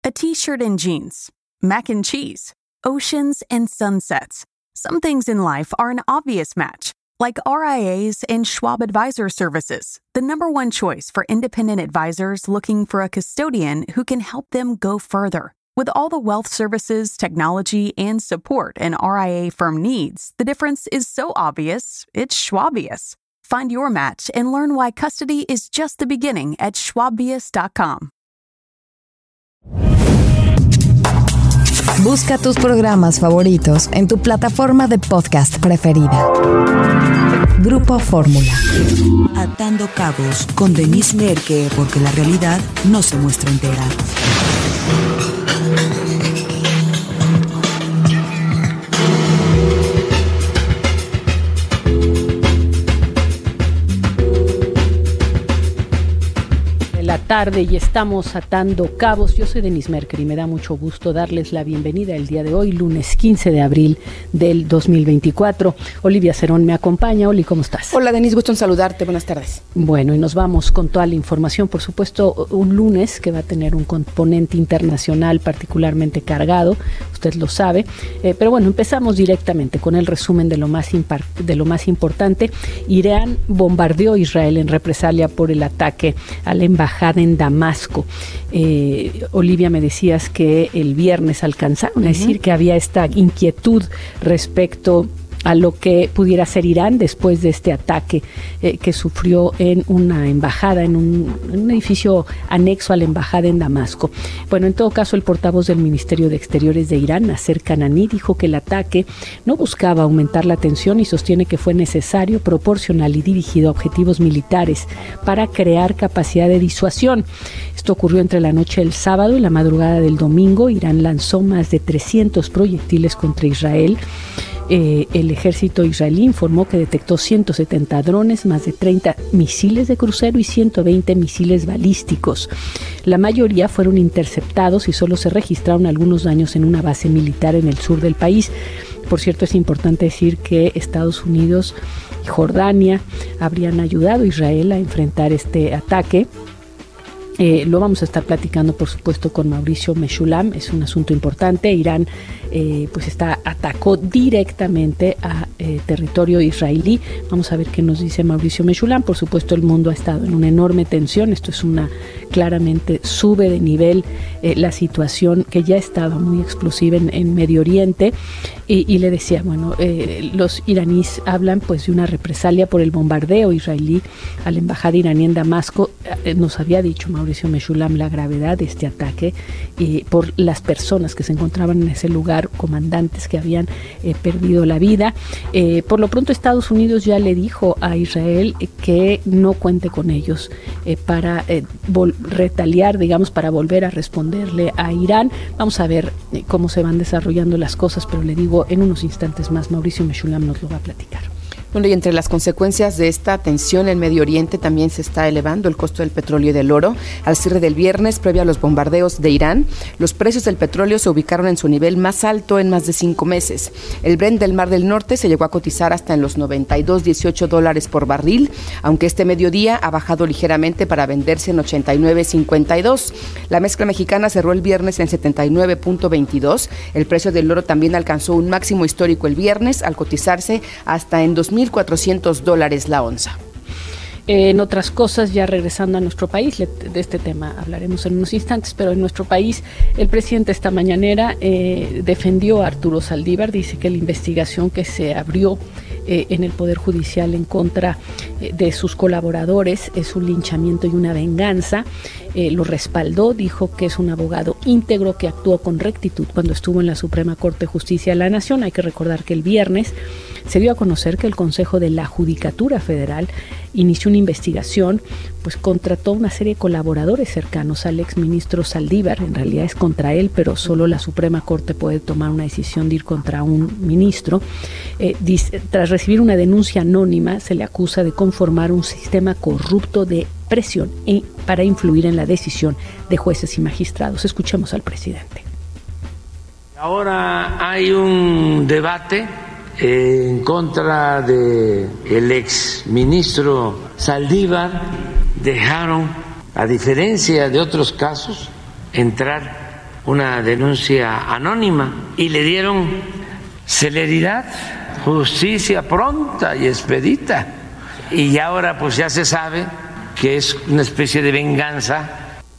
A t-shirt and jeans, mac and cheese, oceans and sunsets. Some things in life are an obvious match, like RIAs and Schwab Advisor Services, the #1 choice for independent advisors looking for a custodian who can help them go further. With all the wealth services, technology, and support an RIA firm needs, the difference is so obvious, it's Schwabious. Find your match and learn why custody is just the beginning at schwabious.com. Busca tus programas favoritos en tu plataforma de podcast preferida. Grupo Fórmula. Atando cabos con Denise Merker, porque la realidad no se muestra entera. La tarde y estamos atando cabos. Yo soy Denise Merker y me da mucho gusto darles la bienvenida el día de hoy, lunes 15 de abril del 2024. Olivia Cerón me acompaña. Oli, ¿cómo estás? Hola Denise, gusto en saludarte. Buenas tardes. Bueno, y nos vamos con toda la información. Por supuesto, un lunes que va a tener un componente internacional particularmente cargado, usted lo sabe. Pero bueno, empezamos directamente con el resumen de lo más importante. Irán bombardeó a Israel en represalia por el ataque a la embajada en Damasco. Olivia, me decías que el viernes alcanzaron a decir que había esta inquietud respecto a lo que pudiera ser Irán después de este ataque que sufrió en una embajada, en un edificio anexo a la embajada en Damasco. Bueno, en todo caso, el portavoz del Ministerio de Exteriores de Irán, Nasser Kanani, dijo que el ataque no buscaba aumentar la tensión y sostiene que fue necesario, proporcional y dirigido a objetivos militares para crear capacidad de disuasión. Esto ocurrió entre la noche del sábado y la madrugada del domingo. Irán lanzó más de 300 proyectiles contra Israel. El ejército israelí informó que detectó 170 drones, más de 30 misiles de crucero y 120 misiles balísticos. La mayoría fueron interceptados y solo se registraron algunos daños en una base militar en el sur del país. Por cierto, es importante decir que Estados Unidos y Jordania habrían ayudado a Israel a enfrentar este ataque. Lo vamos a estar platicando, por supuesto, con Mauricio Meshulam. Es un asunto importante. Irán atacó directamente a territorio israelí. Vamos a ver qué nos dice Mauricio Meshulam. Por supuesto, el mundo ha estado en una enorme tensión. Esto es claramente sube de nivel la situación que ya estaba muy explosiva en Medio Oriente. Y le decía, los iraníes hablan pues de una represalia por el bombardeo israelí a la embajada iraní en Damasco. Nos había dicho Mauricio Meshulam la gravedad de este ataque por las personas que se encontraban en ese lugar, comandantes que habían perdido la vida. Por lo pronto, Estados Unidos ya le dijo a Israel que no cuente con ellos para retaliar, para volver a responderle a Irán. Vamos a ver cómo se van desarrollando las cosas, pero le digo, en unos instantes más Mauricio Meshulam nos lo va a platicar. Bueno, y entre las consecuencias de esta tensión en Medio Oriente también se está elevando el costo del petróleo y del oro. Al cierre del viernes, previo a los bombardeos de Irán, los precios del petróleo se ubicaron en su nivel más alto en más de 5 meses. El Brent del Mar del Norte se llegó a cotizar hasta en los $92.18 por barril, aunque este mediodía ha bajado ligeramente para venderse en 89.52. La mezcla mexicana cerró el viernes en 79.22. El precio del oro también alcanzó un máximo histórico el viernes, al cotizarse hasta en $2.400 la onza. En otras cosas, ya regresando a nuestro país, de este tema hablaremos en unos instantes, pero en nuestro país el presidente esta mañanera defendió a Arturo Saldívar. Dice que la investigación que se abrió en el Poder Judicial en contra de sus colaboradores es un linchamiento y una venganza. Lo respaldó, dijo que es un abogado íntegro que actuó con rectitud cuando estuvo en la Suprema Corte de Justicia de la Nación. Hay que recordar que el viernes se dio a conocer que el Consejo de la Judicatura Federal inició una investigación, pues contrató una serie de colaboradores cercanos al exministro Saldívar. En realidad es contra él, pero solo la Suprema Corte puede tomar una decisión de ir contra un ministro. Tras recibir una denuncia anónima, se le acusa de conformar un sistema corrupto de presión para influir en la decisión de jueces y magistrados. Escuchemos al presidente. Ahora hay un debate en contra del exministro Saldívar. Dejaron, a diferencia de otros casos, entrar una denuncia anónima y le dieron celeridad, justicia pronta y expedita. Y ahora pues ya se sabe que es una especie de venganza.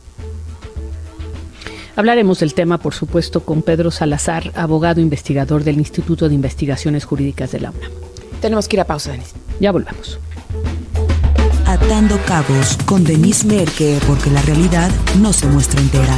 Hablaremos del tema, por supuesto, con Pedro Salazar, abogado investigador del Instituto de Investigaciones Jurídicas de la UNAM. Tenemos que ir a pausa, Denise. Ya volvemos. Atando Cabos con Denise Merker, porque la realidad no se muestra entera.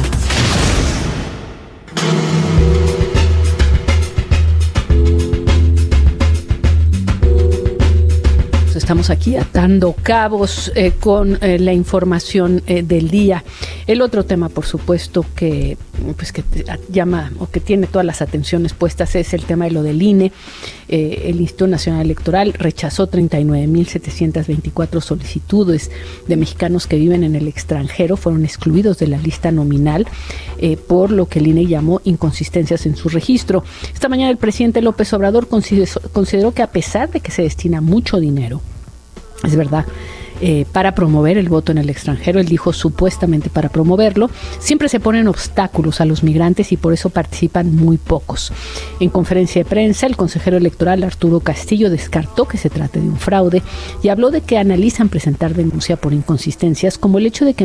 Estamos aquí atando cabos con la información del día. El otro tema, por supuesto, que llama o que tiene todas las atenciones puestas es el tema de lo del INE. El Instituto Nacional Electoral rechazó 39.724 solicitudes de mexicanos que viven en el extranjero. Fueron excluidos de la lista nominal por lo que el INE llamó inconsistencias en su registro. Esta mañana el presidente López Obrador consideró que a pesar de que se destina mucho dinero, es verdad, para promover el voto en el extranjero, él dijo supuestamente para promoverlo, siempre se ponen obstáculos a los migrantes y por eso participan muy pocos. En conferencia de prensa, el consejero electoral Arturo Castillo descartó que se trate de un fraude y habló de que analizan presentar denuncia por inconsistencias, como el hecho de que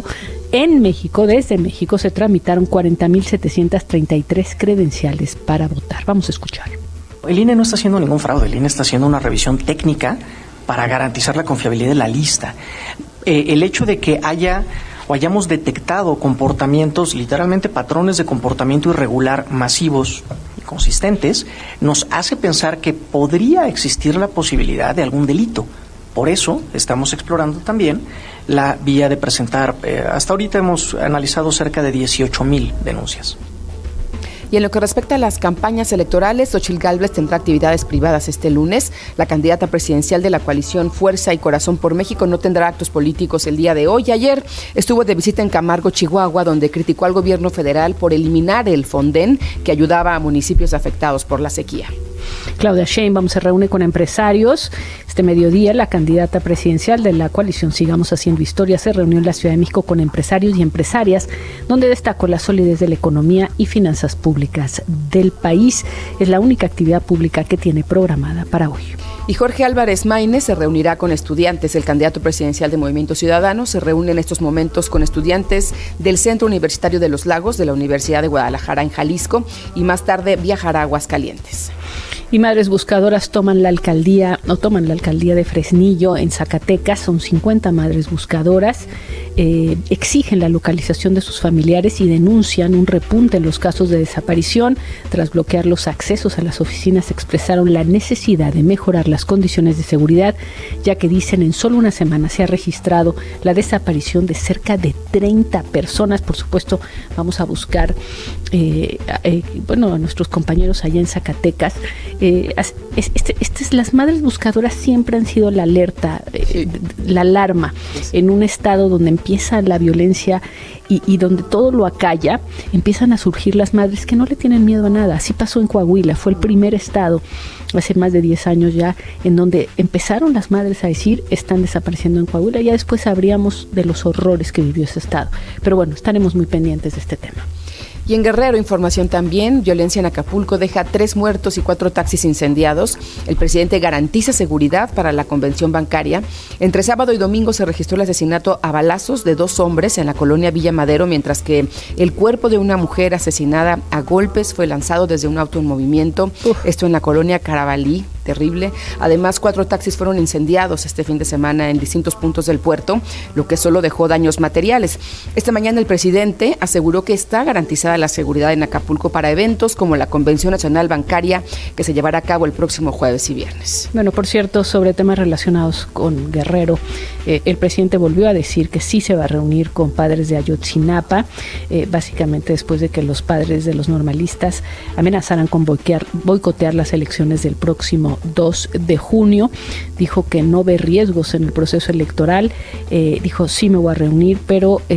desde México se tramitaron 40.733 credenciales para votar. Vamos a escuchar. El INE no está haciendo ningún fraude, el INE está haciendo una revisión técnica para garantizar la confiabilidad de la lista. El hecho de que hayamos detectado comportamientos, literalmente patrones de comportamiento irregular masivos y consistentes, nos hace pensar que podría existir la posibilidad de algún delito. Por eso estamos explorando también la vía de presentar, hasta ahorita hemos analizado cerca de 18,000 denuncias. Y en lo que respecta a las campañas electorales, Xochitl Gálvez tendrá actividades privadas este lunes. La candidata presidencial de la coalición Fuerza y Corazón por México no tendrá actos políticos el día de hoy. Ayer estuvo de visita en Camargo, Chihuahua, donde criticó al gobierno federal por eliminar el Fonden que ayudaba a municipios afectados por la sequía. Claudia Sheinbaum se reúne con empresarios. Este mediodía, la candidata presidencial de la coalición Sigamos Haciendo Historia se reunió en la Ciudad de México con empresarios y empresarias, donde destacó la solidez de la economía y finanzas públicas del país. Es la única actividad pública que tiene programada para hoy. Y Jorge Álvarez Maínez se reunirá con estudiantes. El candidato presidencial de Movimiento Ciudadano se reúne en estos momentos con estudiantes del Centro Universitario de los Lagos de la Universidad de Guadalajara en Jalisco y más tarde viajará a Aguascalientes. Y Madres Buscadoras toman la alcaldía de Fresnillo en Zacatecas. Son 50 madres buscadoras. Exigen la localización de sus familiares y denuncian un repunte en los casos de desaparición. Tras bloquear los accesos a las oficinas, expresaron la necesidad de mejorar las condiciones de seguridad, ya que dicen en solo una semana se ha registrado la desaparición de cerca de 30 personas. Por supuesto, vamos a buscar a nuestros compañeros allá en Zacatecas. Las madres buscadoras siempre han sido la alerta, la alarma, en un estado donde empieza la violencia y donde todo lo acalla, empiezan a surgir las madres que no le tienen miedo a nada. Así pasó en Coahuila, fue el primer estado, hace más de 10 años ya, en donde empezaron las madres a decir, están desapareciendo en Coahuila. Ya después sabríamos de los horrores que vivió ese estado. Pero bueno, estaremos muy pendientes de este tema. Y en Guerrero, información también, violencia en Acapulco deja 3 muertos y 4 taxis incendiados. El presidente garantiza seguridad para la convención bancaria. Entre sábado y domingo se registró el asesinato a balazos de 2 hombres en la colonia Villa Madero, mientras que el cuerpo de una mujer asesinada a golpes fue lanzado desde un auto en movimiento. Esto en la colonia Carabalí. Terrible. Además, 4 taxis fueron incendiados este fin de semana en distintos puntos del puerto, lo que solo dejó daños materiales. Esta mañana el presidente aseguró que está garantizada la seguridad en Acapulco para eventos como la Convención Nacional Bancaria, que se llevará a cabo el próximo jueves y viernes. Bueno, por cierto, sobre temas relacionados con Guerrero, el presidente volvió a decir que sí se va a reunir con padres de Ayotzinapa, básicamente después de que los padres de los normalistas amenazaran con boicotear las elecciones del próximo 2 de junio. Dijo que no ve riesgos en el proceso electoral. Dijo, sí me voy a reunir, pero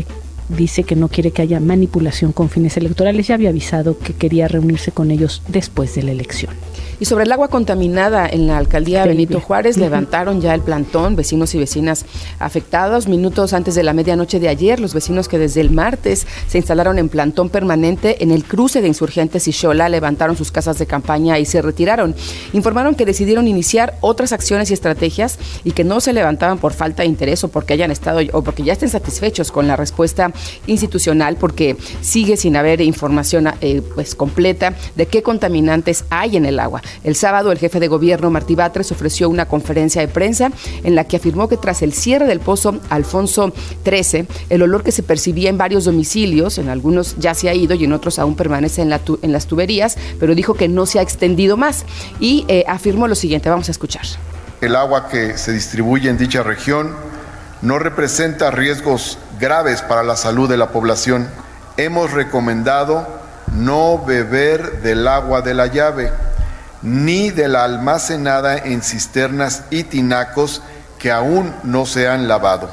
dice que no quiere que haya manipulación con fines electorales. Ya había avisado que quería reunirse con ellos después de la elección. Y sobre el agua contaminada en la alcaldía Benito Juárez, levantaron ya el plantón, vecinos y vecinas afectados. Minutos antes de la medianoche de ayer, los vecinos que desde el martes se instalaron en plantón permanente en el cruce de Insurgentes y Xola levantaron sus casas de campaña y se retiraron. Informaron que decidieron iniciar otras acciones y estrategias y que no se levantaban por falta de interés o porque hayan estado o porque ya estén satisfechos con la respuesta institucional, porque sigue sin haber información completa de qué contaminantes hay en el agua. El sábado, el jefe de gobierno, Martí Batres, ofreció una conferencia de prensa en la que afirmó que tras el cierre del pozo Alfonso XIII, el olor que se percibía en varios domicilios, en algunos ya se ha ido y en otros aún permanece en las tuberías, pero dijo que no se ha extendido más y afirmó lo siguiente, vamos a escuchar. El agua que se distribuye en dicha región no representa riesgos graves para la salud de la población. Hemos recomendado no beber del agua de la llave, ni de la almacenada en cisternas y tinacos que aún no se han lavado.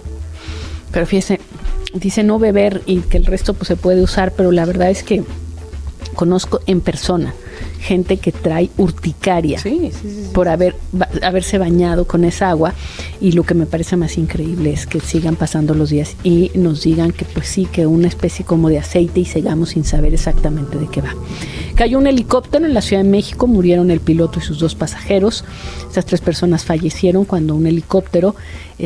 Pero fíjese, dice no beber y que el resto pues se puede usar, pero la verdad es que conozco en persona gente que trae urticaria por haberse bañado con esa agua, y lo que me parece más increíble es que sigan pasando los días y nos digan que pues sí, que una especie como de aceite y sigamos sin saber exactamente de qué va. Cayó un helicóptero en la Ciudad de México, murieron el piloto y sus 2 pasajeros. Estas 3 personas fallecieron cuando un helicóptero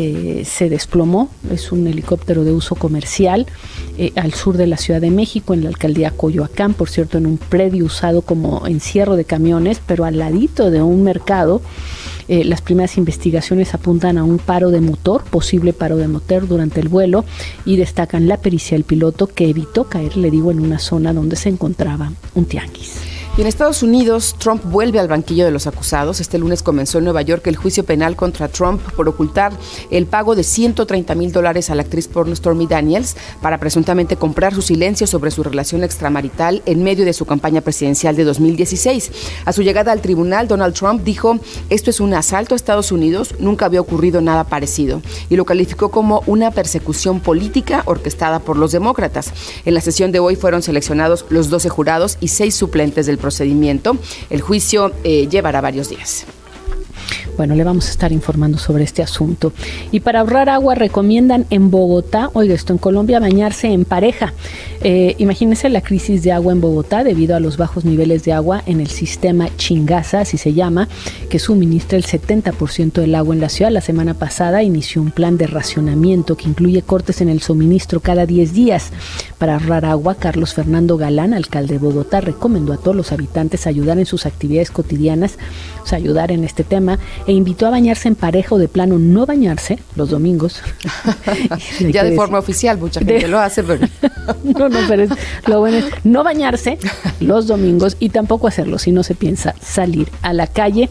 se desplomó. Es un helicóptero de uso comercial al sur de la Ciudad de México, en la alcaldía Coyoacán, por cierto, en un predio usado como encierro de camiones, pero al ladito de un mercado. Las primeras investigaciones apuntan a un paro de motor, posible paro de motor durante el vuelo, y destacan la pericia del piloto que evitó caer, en una zona donde se encontraba un tianguis. Y en Estados Unidos, Trump vuelve al banquillo de los acusados. Este lunes comenzó en Nueva York el juicio penal contra Trump por ocultar el pago de $130,000 a la actriz porno Stormy Daniels para presuntamente comprar su silencio sobre su relación extramarital en medio de su campaña presidencial de 2016. A su llegada al tribunal, Donald Trump dijo: "Esto es un asalto a Estados Unidos, nunca había ocurrido nada parecido", y lo calificó como una persecución política orquestada por los demócratas. En la sesión de hoy fueron seleccionados los 12 jurados y 6 suplentes del procedimiento. El juicio llevará varios días. Bueno, le vamos a estar informando sobre este asunto. Y para ahorrar agua recomiendan en Bogotá, oiga esto, en Colombia, bañarse en pareja. Imagínense la crisis de agua en Bogotá debido a los bajos niveles de agua en el sistema Chingaza, así se llama, que suministra el 70% del agua en la ciudad. La semana pasada inició un plan de racionamiento que incluye cortes en el suministro cada 10 días. Para ahorrar agua, Carlos Fernando Galán, alcalde de Bogotá, recomendó a todos los habitantes ayudar en sus actividades cotidianas, o sea, ayudar en este tema, e invitó a bañarse en pareja o de plano no bañarse los domingos. Ya de forma oficial, mucha gente lo hace, pero... pero lo bueno es no bañarse los domingos y tampoco hacerlo si no se piensa salir a la calle.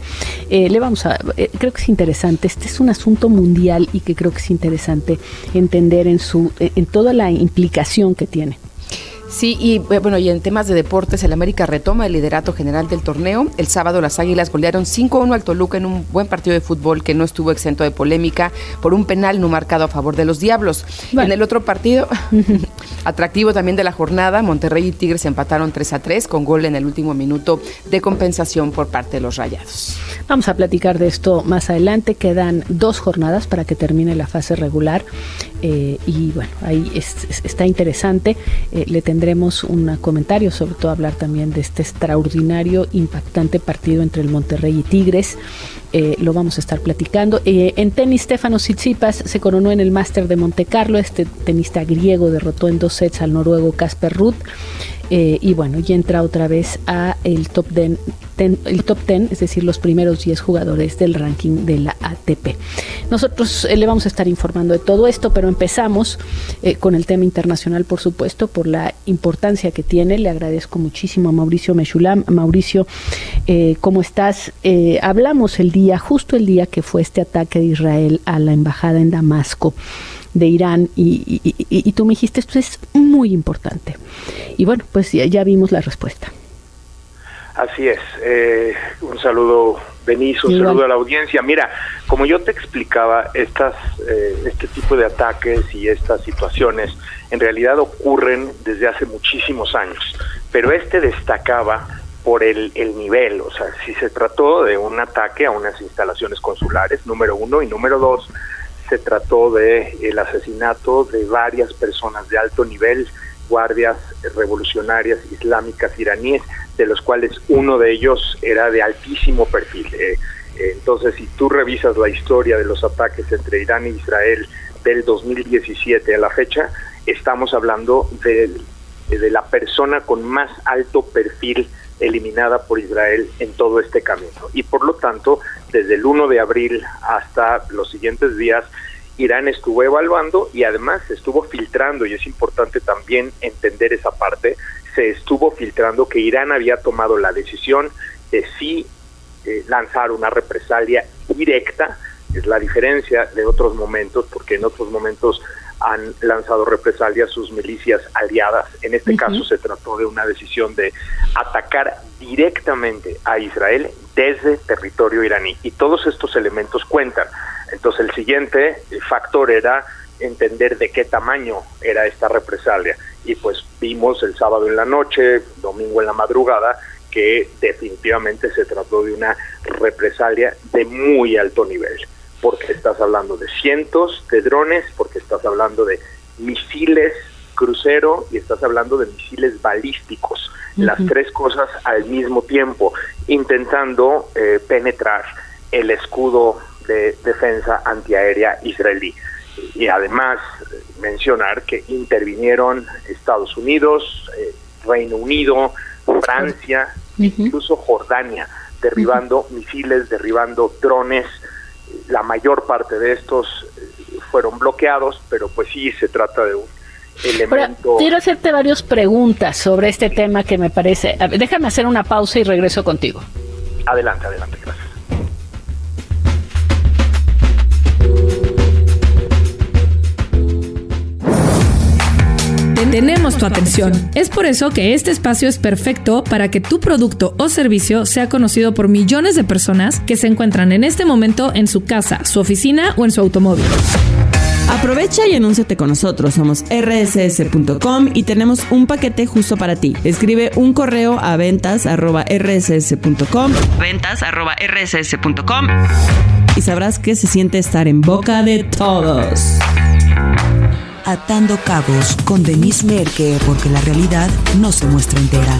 Creo que es interesante, este es un asunto mundial y que creo que es interesante entender en toda la implicación que tiene. Sí, y en temas de deportes, el América retoma el liderato general del torneo. El sábado las Águilas golearon 5-1 al Toluca en un buen partido de fútbol que no estuvo exento de polémica por un penal no marcado a favor de los Diablos. Bueno. En el otro partido, atractivo también de la jornada, Monterrey y Tigres empataron 3-3 con gol en el último minuto de compensación por parte de los Rayados. Vamos a platicar de esto más adelante. Quedan 2 jornadas para que termine la fase regular y bueno, ahí está interesante. Le tendremos un comentario, sobre todo hablar también de este extraordinario, impactante partido entre el Monterrey y Tigres. Lo vamos a estar platicando. En tenis, Stefanos Tsitsipas se coronó en el Máster de Monte Carlo. Este tenista griego derrotó en 2 sets al noruego Casper Ruud. Y bueno, ya entra otra vez a el top 10, es decir, los primeros 10 jugadores del ranking de la ATP. Nosotros le vamos a estar informando de todo esto, pero empezamos con el tema internacional, por supuesto, por la importancia que tiene. Le agradezco muchísimo a Mauricio Meshulam. Mauricio, ¿cómo estás? Hablamos justo el día que fue este ataque de Israel a la embajada en Damasco de Irán y tú me dijiste, esto es muy importante. Y bueno, pues ya vimos la respuesta. Así es. Un saludo, Benicio, un saludo a la audiencia. Mira, Como yo te explicaba, este tipo de ataques y estas situaciones en realidad ocurren desde hace muchísimos años, pero destacaba por el nivel. O sea, si se trató de un ataque a unas instalaciones consulares, número uno, y número dos, se trató de el asesinato de varias personas de alto nivel, guardias revolucionarias islámicas iraníes, de los cuales uno de ellos era de altísimo perfil. Entonces, si tú revisas la historia de los ataques entre Irán e Israel del 2017 a la fecha, estamos hablando de la persona con más alto perfil eliminada por Israel en todo este camino. Y por lo tanto, desde el 1 de abril hasta los siguientes días, Irán estuvo evaluando y además estuvo filtrando, y es importante también entender esa parte, se estuvo filtrando que Irán había tomado la decisión de sí lanzar una represalia directa. Es la diferencia de otros momentos, porque en otros momentos han lanzado represalias sus milicias aliadas. En este caso se trató de una decisión de atacar directamente a Israel desde territorio iraní, y todos estos elementos cuentan. Entonces el siguiente factor era entender de qué tamaño era esta represalia, y pues vimos el sábado en la noche, domingo en la madrugada, que definitivamente se trató de una represalia de muy alto nivel, porque estás hablando de cientos de drones, porque estás hablando de misiles crucero y estás hablando de misiles balísticos, las tres cosas al mismo tiempo, intentando penetrar el escudo de defensa antiaérea israelí. Y además mencionar que intervinieron Estados Unidos, Reino Unido, Francia, incluso Jordania, derribando misiles, derribando drones. La mayor parte de estos fueron bloqueados, pero pues sí se trata de un elemento. Pero quiero hacerte varias preguntas sobre este tema que me parece. Déjame hacer una pausa y regreso contigo. Adelante, gracias. Tenemos tu atención. Es por eso que este espacio es perfecto para que tu producto o servicio sea conocido por millones de personas que se encuentran en este momento en su casa, su oficina o en su automóvil. Aprovecha y anúnciate con nosotros. Somos rss.com y tenemos un paquete justo para ti. Escribe un correo a ventas@rss.com. ventas@rss.com. Y sabrás qué se siente estar en boca de todos. Atando Cabos con Denise Merker, porque la realidad no se muestra entera.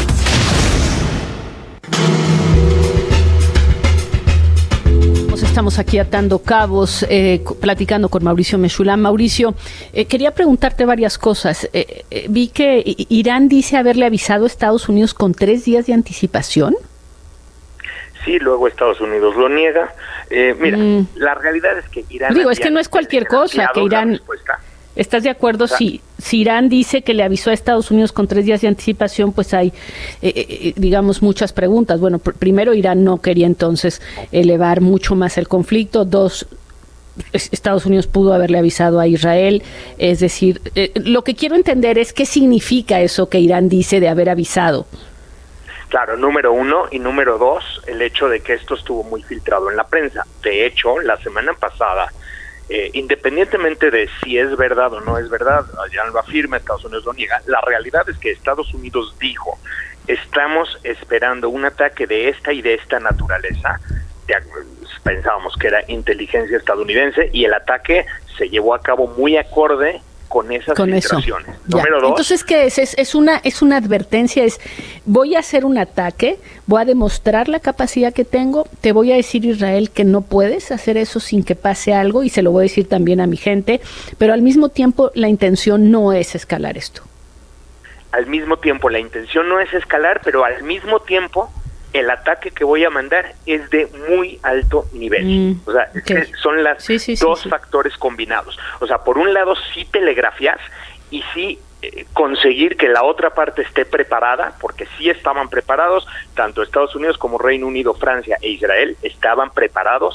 Estamos aquí atando cabos, platicando con Mauricio Meshulam. Mauricio, quería preguntarte varias cosas. Vi que Irán dice haberle avisado a Estados Unidos con 3 días de anticipación. Sí, luego Estados Unidos lo niega. Mira, la realidad es que Irán... es que no es cualquier cosa que Irán... ¿Estás de acuerdo? O sea, si Irán dice que le avisó a Estados Unidos con 3 días de anticipación, pues hay, digamos, muchas preguntas. Bueno, primero, Irán no quería entonces elevar mucho más el conflicto. 2, Estados Unidos pudo haberle avisado a Israel. Es decir, lo que quiero entender es qué significa eso que Irán dice de haber avisado. Claro, número 1, y número 2, el hecho de que esto estuvo muy filtrado en la prensa. De hecho, la semana pasada... independientemente de si es verdad o no es verdad, ya lo afirma, Estados Unidos lo niega, la realidad es que Estados Unidos dijo, estamos esperando un ataque de esta y de esta naturaleza. Pensábamos que era inteligencia estadounidense y el ataque se llevó a cabo muy acorde con esas filtraciones. Número 2. Entonces, ¿qué es? Es una advertencia, voy a hacer un ataque, voy a demostrar la capacidad que tengo, te voy a decir, Israel, que no puedes hacer eso sin que pase algo, y se lo voy a decir también a mi gente, pero al mismo tiempo la intención no es escalar esto. Al mismo tiempo la intención no es escalar, pero al mismo tiempo el ataque que voy a mandar es de muy alto nivel. O sea, es que son las dos factores combinados. O sea, por un lado sí telegrafías y sí conseguir que la otra parte esté preparada, porque sí estaban preparados, tanto Estados Unidos como Reino Unido, Francia e Israel estaban preparados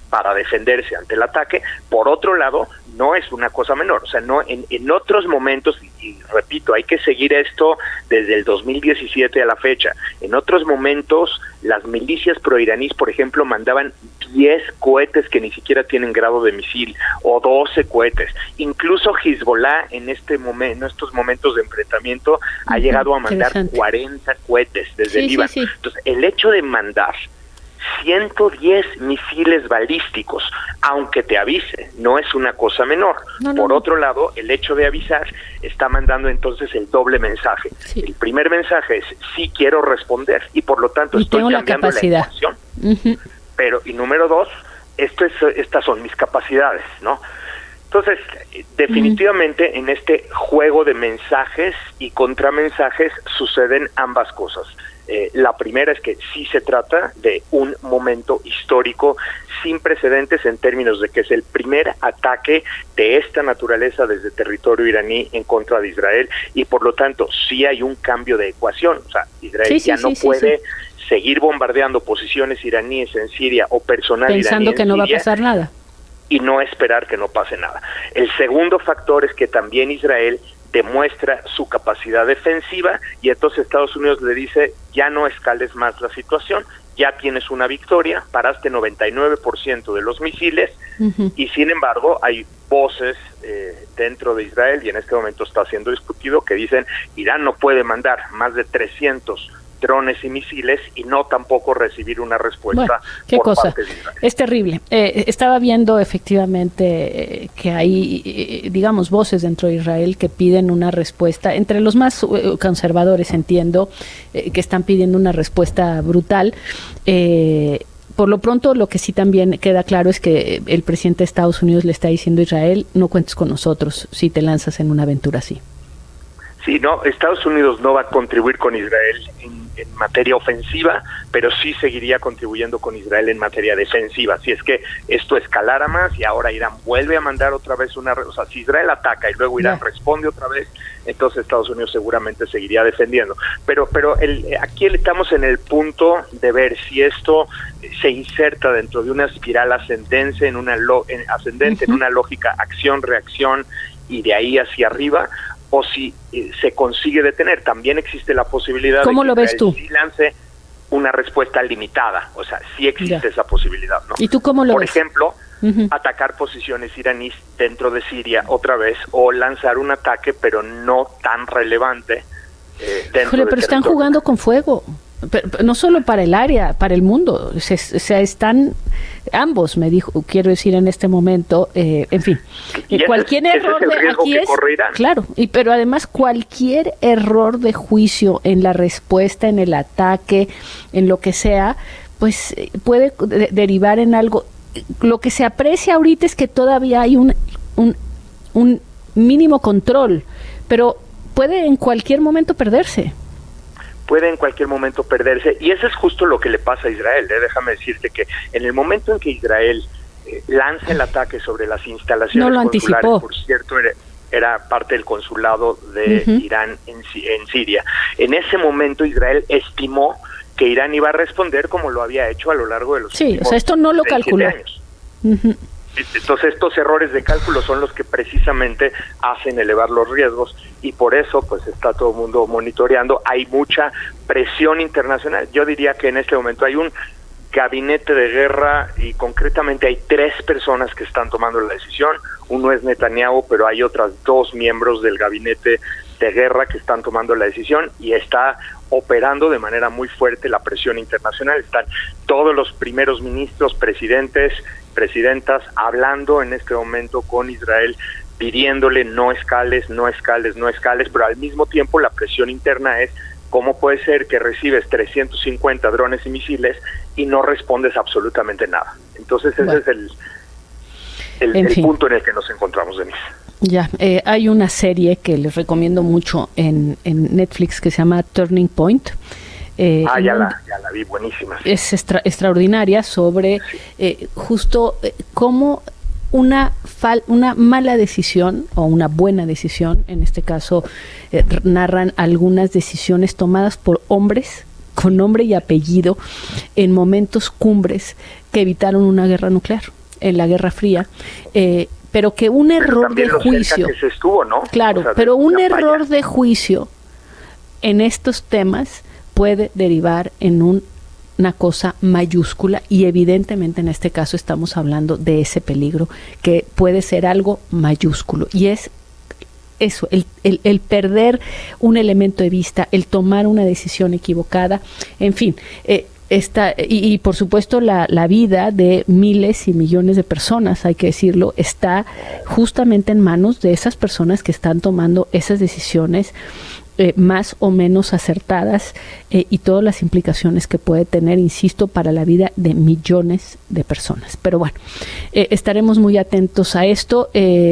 para defenderse ante el ataque. Por otro lado, no es una cosa menor, o sea, no en otros momentos, y repito, hay que seguir esto desde el 2017 a la fecha, en otros momentos las milicias proiraníes, por ejemplo, mandaban 10 cohetes que ni siquiera tienen grado de misil, o 12 cohetes. Incluso Hezbollah en estos momentos de enfrentamiento ha llegado a mandar 40 cohetes desde el Líbano. Entonces, el hecho de mandar 110 misiles balísticos, aunque te avise, no es una cosa menor. Por otro lado, el hecho de avisar está mandando entonces el doble mensaje. El primer mensaje es, sí quiero responder, y por lo tanto estoy cambiando la ecuación. Pero, y número 2, estas son mis capacidades, ¿no? Entonces, definitivamente en este juego de mensajes y contramensajes suceden ambas cosas. La primera es que sí se trata de un momento histórico sin precedentes en términos de que es el primer ataque de esta naturaleza desde territorio iraní en contra de Israel, y por lo tanto sí hay un cambio de ecuación. O sea, Israel no puede seguir bombardeando posiciones iraníes en Siria o personal pensando que no va a pasar nada y no esperar que no pase nada. El segundo factor es que también Israel demuestra su capacidad defensiva, y entonces Estados Unidos le dice, ya no escales más la situación, ya tienes una victoria, paraste 99% de los misiles, y sin embargo hay voces dentro de Israel, y en este momento está siendo discutido, que dicen, Irán no puede mandar más de 300 drones y misiles y no tampoco recibir una respuesta parte de Israel. Es terrible. Estaba viendo efectivamente que hay, digamos, voces dentro de Israel que piden una respuesta, entre los más conservadores entiendo, que están pidiendo una respuesta brutal. Por lo pronto, lo que sí también queda claro es que el presidente de Estados Unidos le está diciendo a Israel, no cuentes con nosotros si te lanzas en una aventura así. Sí, no, Estados Unidos no va a contribuir con Israel en materia ofensiva, pero sí seguiría contribuyendo con Israel en materia defensiva. Si es que esto escalara más y ahora Irán vuelve a mandar otra vez o sea, si Israel ataca y luego Irán responde otra vez, entonces Estados Unidos seguramente seguiría defendiendo. Pero aquí estamos en el punto de ver si esto se inserta dentro de una espiral ascendente, en una lógica acción-reacción y de ahí hacia arriba, o si se consigue detener. También existe la posibilidad ¿Cómo de que lo ves tú? Sí lance una respuesta limitada, o sea, sí existe esa posibilidad, ¿no? ¿Y tú cómo lo ves? Por ejemplo, atacar posiciones iraníes dentro de Siria otra vez, o lanzar un ataque, pero no tan relevante dentro pero están jugando con fuego. Pero no solo para el área, para el mundo, están ambos, quiero decir en este momento, en fin, cualquier error de aquí es claro, pero además cualquier error de juicio en la respuesta, en el ataque, en lo que sea, pues puede derivar en algo. Lo que se aprecia ahorita es que todavía hay un mínimo control, pero puede en cualquier momento perderse. Puede en cualquier momento perderse, y eso es justo lo que le pasa a Israel. Déjame decirte que en el momento en que Israel lanza el ataque sobre las instalaciones consulares, por cierto, era parte del consulado de Irán en Siria, en ese momento Israel estimó que Irán iba a responder como lo había hecho a lo largo de los últimos o sea, esto no lo calculó. Años. Entonces estos errores de cálculo son los que precisamente hacen elevar los riesgos, y por eso pues está todo el mundo monitoreando. Hay mucha presión internacional. Yo diría que en este momento hay un gabinete de guerra, y concretamente hay 3 personas que están tomando la decisión. Uno es Netanyahu, pero hay otras 2 miembros del gabinete de guerra que están tomando la decisión, y está operando de manera muy fuerte la presión internacional. Están todos los primeros ministros, presidentas hablando en este momento con Israel, pidiéndole no escales, pero al mismo tiempo la presión interna es, ¿cómo puede ser que recibes 350 drones y misiles y no respondes absolutamente nada? Entonces ese es el punto en el que nos encontramos, Denise. Ya, hay una serie que les recomiendo mucho en Netflix que se llama Turning Point. Ya la vi, buenísima. Sí. Es extraordinaria sobre justo cómo una mala decisión o una buena decisión, en este caso narran algunas decisiones tomadas por hombres con nombre y apellido en momentos cumbres que evitaron una guerra nuclear. en la Guerra Fría, pero que un error de juicio, que se estuvo, ¿no? Claro, pero un error de juicio en estos temas puede derivar en una cosa mayúscula, y evidentemente en este caso estamos hablando de ese peligro que puede ser algo mayúsculo, y es eso, el perder un elemento de vista, el tomar una decisión equivocada, en fin, y por supuesto la vida de miles y millones de personas, hay que decirlo, está justamente en manos de esas personas que están tomando esas decisiones más o menos acertadas, y todas las implicaciones que puede tener, insisto, para la vida de millones de personas. Pero bueno, estaremos muy atentos a esto.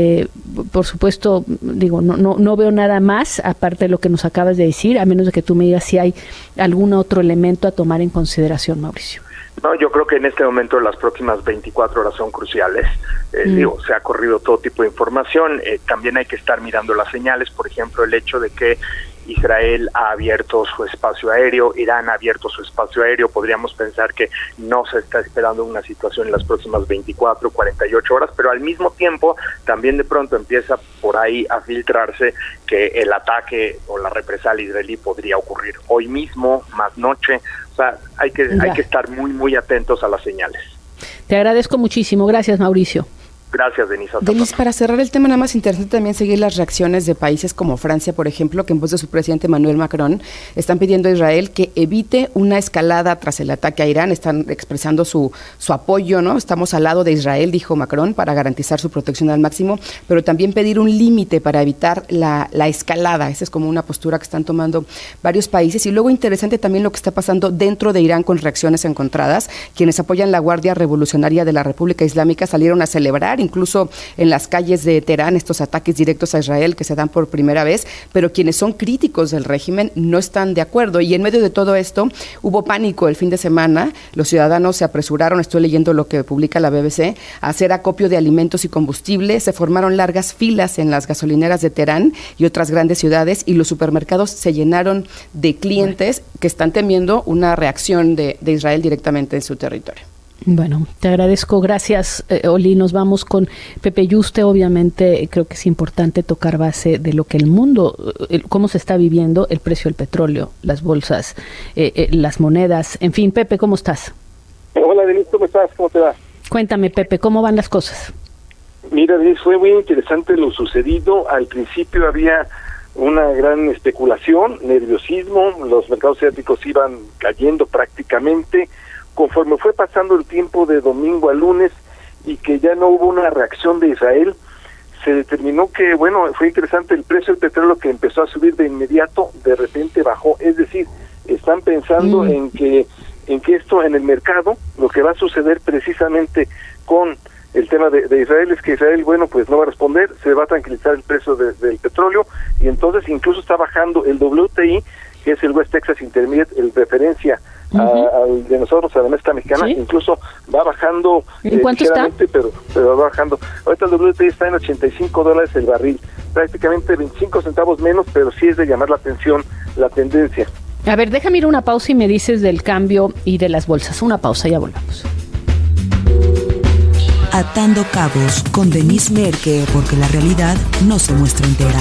Por supuesto, digo, no veo nada más aparte de lo que nos acabas de decir, a menos de que tú me digas si hay algún otro elemento a tomar en consideración, Mauricio. No, yo creo que en este momento las próximas 24 horas son cruciales. Digo, se ha corrido todo tipo de información. También hay que estar mirando las señales, por ejemplo, el hecho de que Israel ha abierto su espacio aéreo, Irán ha abierto su espacio aéreo. Podríamos pensar que no se está esperando una situación en las próximas 24, 48 horas, pero al mismo tiempo también de pronto empieza por ahí a filtrarse que el ataque o la represalia israelí podría ocurrir hoy mismo, más noche. O sea, hay que estar muy, muy atentos a las señales. Te agradezco muchísimo. Gracias, Mauricio. Gracias, Denise. Denise, para cerrar el tema, nada más interesante también seguir las reacciones de países como Francia, por ejemplo, que en voz de su presidente Emmanuel Macron están pidiendo a Israel que evite una escalada tras el ataque a Irán. Están expresando su apoyo, ¿no? Estamos al lado de Israel, dijo Macron, para garantizar su protección al máximo, pero también pedir un límite para evitar la escalada. Esa es como una postura que están tomando varios países. Y luego interesante también lo que está pasando dentro de Irán con reacciones encontradas. Quienes apoyan la Guardia Revolucionaria de la República Islámica salieron a celebrar, incluso en las calles de Teherán, estos ataques directos a Israel que se dan por primera vez, pero quienes son críticos del régimen no están de acuerdo. Y en medio de todo esto hubo pánico el fin de semana. Los ciudadanos se apresuraron, estoy leyendo lo que publica la BBC, a hacer acopio de alimentos y combustible. Se formaron largas filas en las gasolineras de Teherán y otras grandes ciudades, y los supermercados se llenaron de clientes que están temiendo una reacción de Israel directamente en su territorio. Bueno, te agradezco, gracias, Oli. Nos vamos con Pepe Yuste. Obviamente creo que es importante tocar base de lo que el mundo, cómo se está viviendo el precio del petróleo, las bolsas, las monedas, en fin. Pepe, ¿cómo estás? Hola, Denise, ¿cómo estás? ¿Cómo te va? Cuéntame, Pepe, ¿cómo van las cosas? Mira, Denise, fue muy interesante lo sucedido. Al principio había una gran especulación, nerviosismo, los mercados asiáticos iban cayendo prácticamente. Conforme fue pasando el tiempo de domingo a lunes y que ya no hubo una reacción de Israel, se determinó que, bueno, fue interesante el precio del petróleo, que empezó a subir de inmediato, de repente bajó. Es decir, están pensando en que esto en el mercado, lo que va a suceder precisamente con el tema de Israel es que Israel, bueno, pues no va a responder, se va a tranquilizar el precio del petróleo, y entonces incluso está bajando el WTI, que es el West Texas Intermediate, el referencia al de nosotros, a la mezcla mexicana. ¿Sí? Incluso va bajando. ¿En cuánto está? Pero va bajando. Ahorita el WTI está en $85 el barril, prácticamente 25 centavos menos, pero sí es de llamar la atención la tendencia. A ver, déjame ir una pausa y me dices del cambio y de las bolsas. Una pausa, ya volvemos. Atando cabos con Denise Merker, porque la realidad no se muestra entera.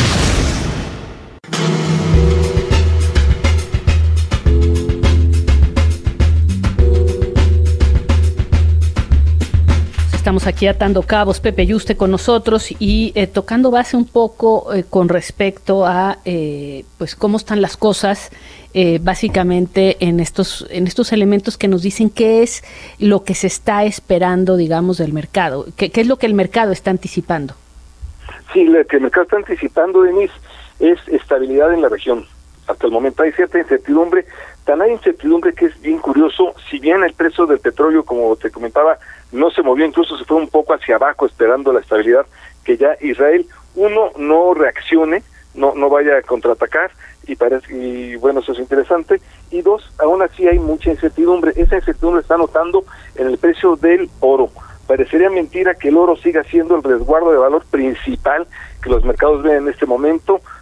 Estamos aquí atando cabos, Pepe Yuste con nosotros y tocando base un poco con respecto a pues cómo están las cosas básicamente en estos elementos que nos dicen qué es lo que se está esperando, digamos, del mercado, qué es lo que el mercado está anticipando. Sí, lo que el mercado está anticipando, Denise, es estabilidad en la región. Hasta el momento hay cierta incertidumbre, tan hay incertidumbre que es bien curioso. Si bien el precio del petróleo, como te comentaba, no se movió, incluso se fue un poco hacia abajo esperando la estabilidad, que ya Israel, uno, no reaccione, no vaya a contraatacar, y bueno, eso es interesante, y dos, aún así hay mucha incertidumbre. Esa incertidumbre está notando en el precio del oro. Parecería mentira que el oro siga siendo el resguardo de valor principal que los mercados ven en este momento.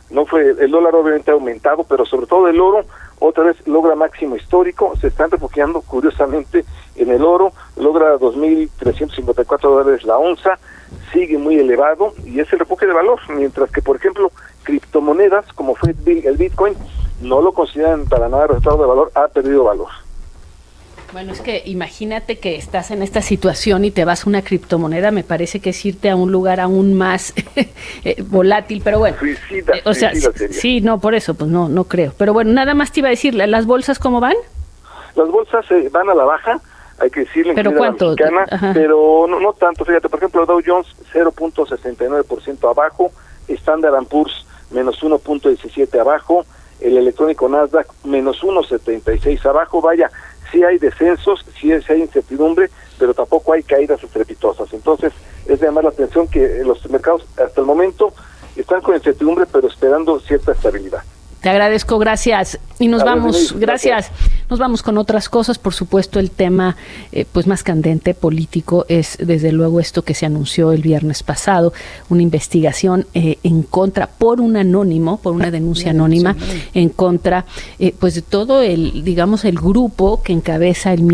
No fue, el dólar obviamente ha aumentado, pero sobre todo el oro otra vez logra máximo histórico. Se están refugiando curiosamente en el oro, logra $2,354 la onza, sigue muy elevado y es el refugio de valor, mientras que por ejemplo criptomonedas como fue el Bitcoin no lo consideran para nada resultado de valor, ha perdido valor. Bueno, es que imagínate que estás en esta situación y te vas a una criptomoneda, me parece que es irte a un lugar aún más volátil, pero bueno. Suicida sí, no, por eso, pues no creo. Pero bueno, nada más te iba a decir, ¿las bolsas cómo van? Las bolsas van a la baja, hay que decirle, ¿pero cuánto? Pero no tanto, fíjate, por ejemplo, Dow Jones 0.69% abajo, Standard & Poor's menos 1.17 abajo, el electrónico Nasdaq menos 1.76 abajo, vaya, sí hay descensos, sí hay incertidumbre, pero tampoco hay caídas estrepitosas. Entonces, es de llamar la atención que los mercados hasta el momento están con incertidumbre, pero esperando cierta estabilidad. Te agradezco, gracias. Y nos vamos, gracias. Nos vamos con otras cosas. Por supuesto, el tema pues más candente político es desde luego esto que se anunció el viernes pasado, una investigación en contra, por una denuncia anónima en contra pues de todo el grupo que encabeza el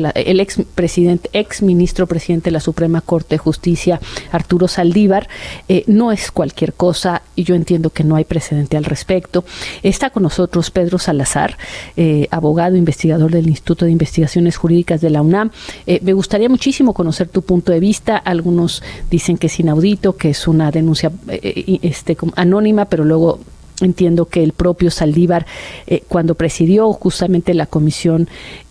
ex ministro presidente de la Suprema Corte de Justicia, Arturo Saldívar. No es cualquier cosa y yo entiendo que no hay precedente al respecto. Está con nosotros Pedro Salazar, abogado, investigador del Instituto de Investigaciones Jurídicas de la UNAM. Me gustaría muchísimo conocer tu punto de vista. Algunos dicen que es inaudito, que es una denuncia anónima, pero luego entiendo que el propio Saldívar, cuando presidió justamente la comisión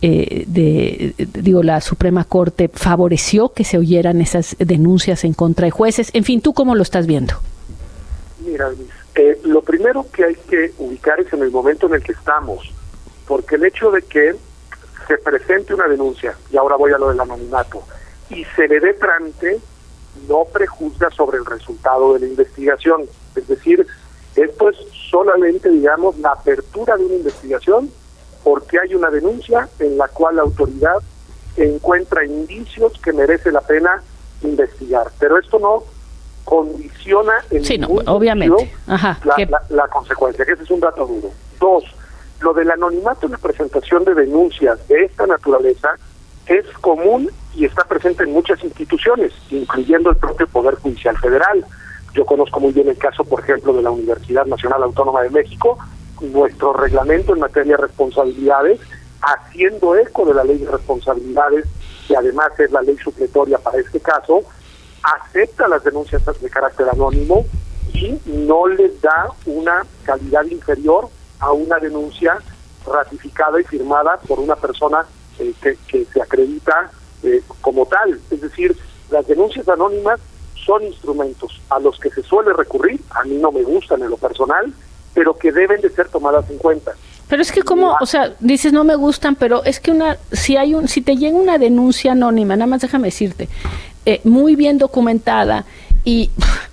la Suprema Corte, favoreció que se oyeran esas denuncias en contra de jueces. En fin, ¿tú cómo lo estás viendo? Mira, lo primero que hay que ubicar es en el momento en el que estamos, porque el hecho de que se presente una denuncia, y ahora voy a lo del anonimato, y se le dé trámite, no prejuzga sobre el resultado de la investigación. Es decir, esto es solamente, digamos, la apertura de una investigación porque hay una denuncia en la cual la autoridad encuentra indicios que merece la pena investigar. Pero esto no condiciona obviamente la consecuencia, que ese es un dato duro. Dos, lo del anonimato en la presentación de denuncias de esta naturaleza es común y está presente en muchas instituciones, incluyendo el propio Poder Judicial Federal. Yo conozco muy bien el caso, por ejemplo, de la Universidad Nacional Autónoma de México, nuestro reglamento en materia de responsabilidades, haciendo eco de la ley de responsabilidades, que además es la ley supletoria para este caso, acepta las denuncias de carácter anónimo y no les da una calidad inferior a una denuncia ratificada y firmada por una persona que se acredita como tal. Es decir, las denuncias anónimas son instrumentos a los que se suele recurrir, a mí no me gustan en lo personal, pero que deben de ser tomadas en cuenta. Pero es que dices no me gustan, pero es que si te llega una denuncia anónima, nada más déjame decirte, muy bien documentada y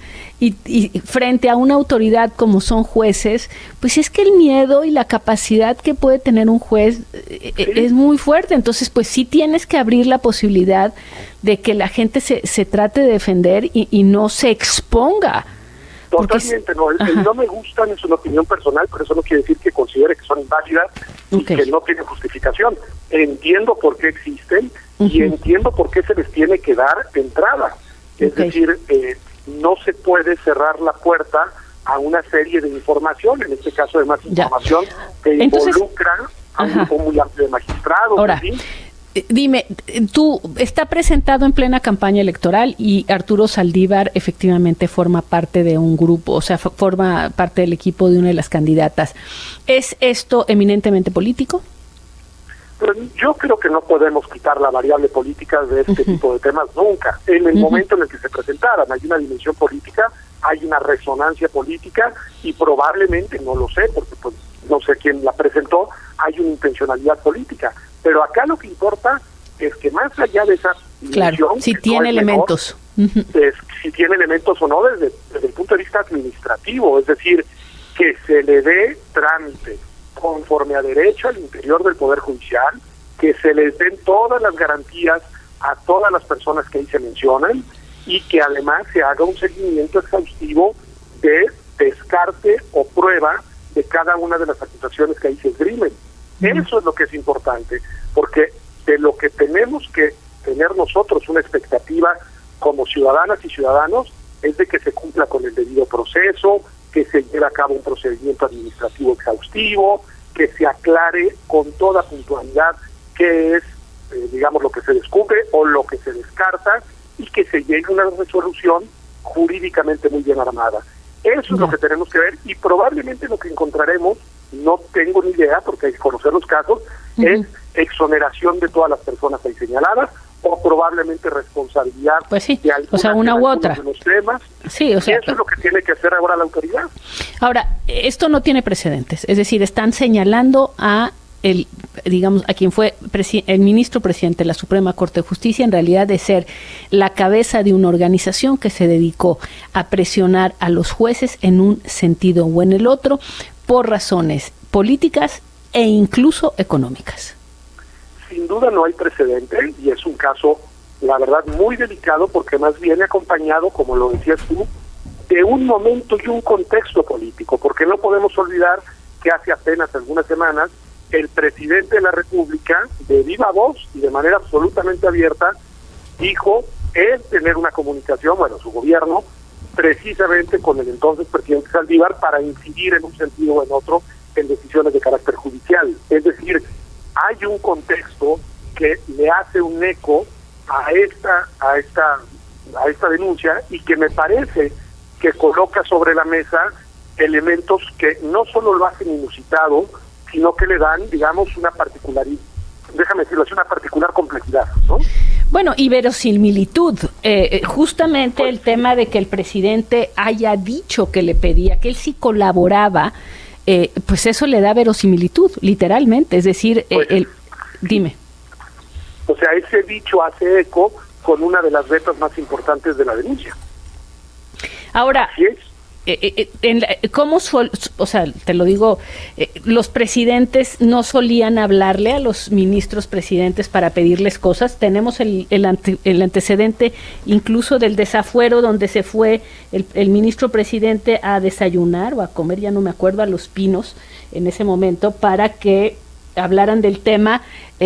frente a una autoridad como son jueces, pues es que el miedo y la capacidad que puede tener un juez es muy fuerte. Entonces, pues sí tienes que abrir la posibilidad de que la gente se trate de defender y no se exponga. Totalmente, el no me gustan es una opinión personal, pero eso no quiere decir que considere que son inválidas y que no tienen justificación. Entiendo por qué existen y entiendo por qué se les tiene que dar entrada. Es decir, no se puede cerrar la puerta a una serie de información, en este caso además información que involucra a un grupo muy amplio de magistrados. Ahora, dime, tú está presentado en plena campaña electoral y Arturo Saldívar efectivamente forma parte de un grupo, o sea, forma parte del equipo de una de las candidatas. ¿Es esto eminentemente político? Pero yo creo que no podemos quitar la variable política de este tipo de temas nunca. En el momento en el que se presentaran, hay una dimensión política, hay una resonancia política y probablemente, no lo sé, porque pues no sé quién la presentó, hay una intencionalidad política. Pero acá lo que importa es que más allá de esa dimensión, si tiene elementos. Si tiene elementos o no desde el punto de vista administrativo, es decir, que se le dé trámite conforme a derecho al interior del Poder Judicial, que se les den todas las garantías a todas las personas que ahí se mencionan y que además se haga un seguimiento exhaustivo de descarte o prueba de cada una de las acusaciones que ahí se esgrimen. Eso es lo que es importante, porque de lo que tenemos que tener nosotros una expectativa como ciudadanas y ciudadanos es de que se cumpla con el debido proceso, que se lleve a cabo un procedimiento administrativo exhaustivo, que se aclare con toda puntualidad qué es, digamos, lo que se descubre o lo que se descarta, y que se llegue a una resolución jurídicamente muy bien armada. Eso es lo que tenemos que ver, y probablemente lo que encontraremos, no tengo ni idea porque hay que conocer los casos, es exoneración de todas las personas ahí señaladas, o probablemente responsabilidad de alguna, o sea, una u otra de los temas. Sí, o sea, eso es lo que tiene que hacer ahora la autoridad. Ahora, esto no tiene precedentes, es decir, están señalando a a quien fue el ministro presidente de la Suprema Corte de Justicia, en realidad de ser la cabeza de una organización que se dedicó a presionar a los jueces en un sentido o en el otro por razones políticas e incluso económicas. Sin duda no hay precedente, y es un caso, la verdad, muy delicado, porque más viene acompañado, como lo decías tú, de un momento y un contexto político, porque no podemos olvidar que hace apenas algunas semanas el presidente de la República, de viva voz y de manera absolutamente abierta, dijo tener una comunicación, su gobierno, precisamente con el entonces presidente Saldívar, para incidir en un sentido o en otro en decisiones de carácter judicial. Es decir, hay un contexto que le hace un eco a esta denuncia, y que me parece que coloca sobre la mesa elementos que no solo lo hacen inusitado, sino que le dan, digamos, una particularidad, déjame decirlo así, una particular complejidad, ¿no? Bueno, y verosimilitud. Justamente el tema de que el presidente haya dicho que le pedía, que él sí colaboraba, pues eso le da verosimilitud, literalmente. Es decir, dime. O sea, ese dicho hace eco con una de las vetas más importantes de la denuncia. Ahora, ¿cómo o sea, te lo digo, los presidentes no solían hablarle a los ministros presidentes para pedirles cosas? Tenemos el antecedente incluso del desafuero, donde se fue el ministro presidente a desayunar o a comer, ya no me acuerdo, a Los Pinos en ese momento, para que hablaran del tema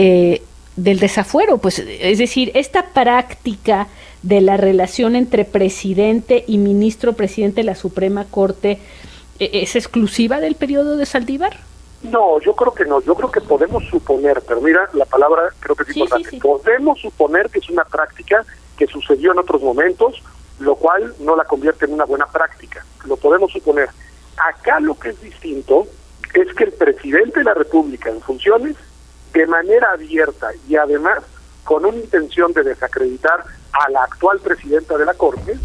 del desafuero. Pues, es decir, esta práctica de la relación entre presidente y ministro presidente de la Suprema Corte, ¿es exclusiva del periodo de Saldívar? No, yo creo que no. Yo creo que podemos suponer, pero mira, la palabra creo que es importante. Sí. Podemos suponer que es una práctica que sucedió en otros momentos, lo cual no la convierte en una buena práctica. Lo podemos suponer. Acá lo que es distinto es que el presidente de la República en funciones, de manera abierta y además con una intención de desacreditar a la actual presidenta de la Corte,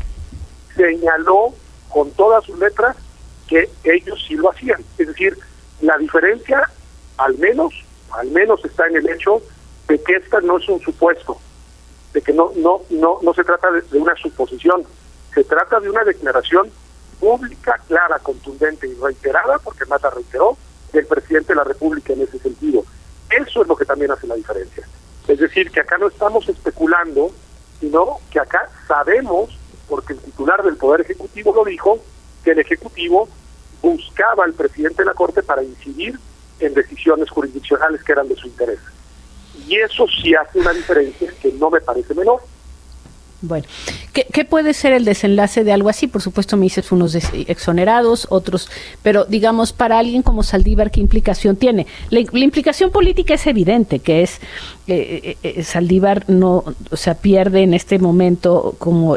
señaló con todas sus letras que ellos sí lo hacían. Es decir, la diferencia al menos está en el hecho de que esta no es un supuesto, de que no se trata de una suposición, se trata de una declaración pública, clara, contundente y reiterada, porque Mata reiteró, del presidente de la República en ese sentido. Eso es lo que también hace la diferencia. Es decir, que acá no estamos especulando, sino que acá sabemos, porque el titular del Poder Ejecutivo lo dijo, que el Ejecutivo buscaba al presidente de la Corte para incidir en decisiones jurisdiccionales que eran de su interés. Y eso sí hace una diferencia que no me parece menor. Bueno, ¿qué puede ser el desenlace de algo así? Por supuesto me dices unos exonerados, otros, pero digamos, para alguien como Saldívar, ¿qué implicación tiene? La implicación política es evidente, que es Saldívar no, o sea, pierde en este momento como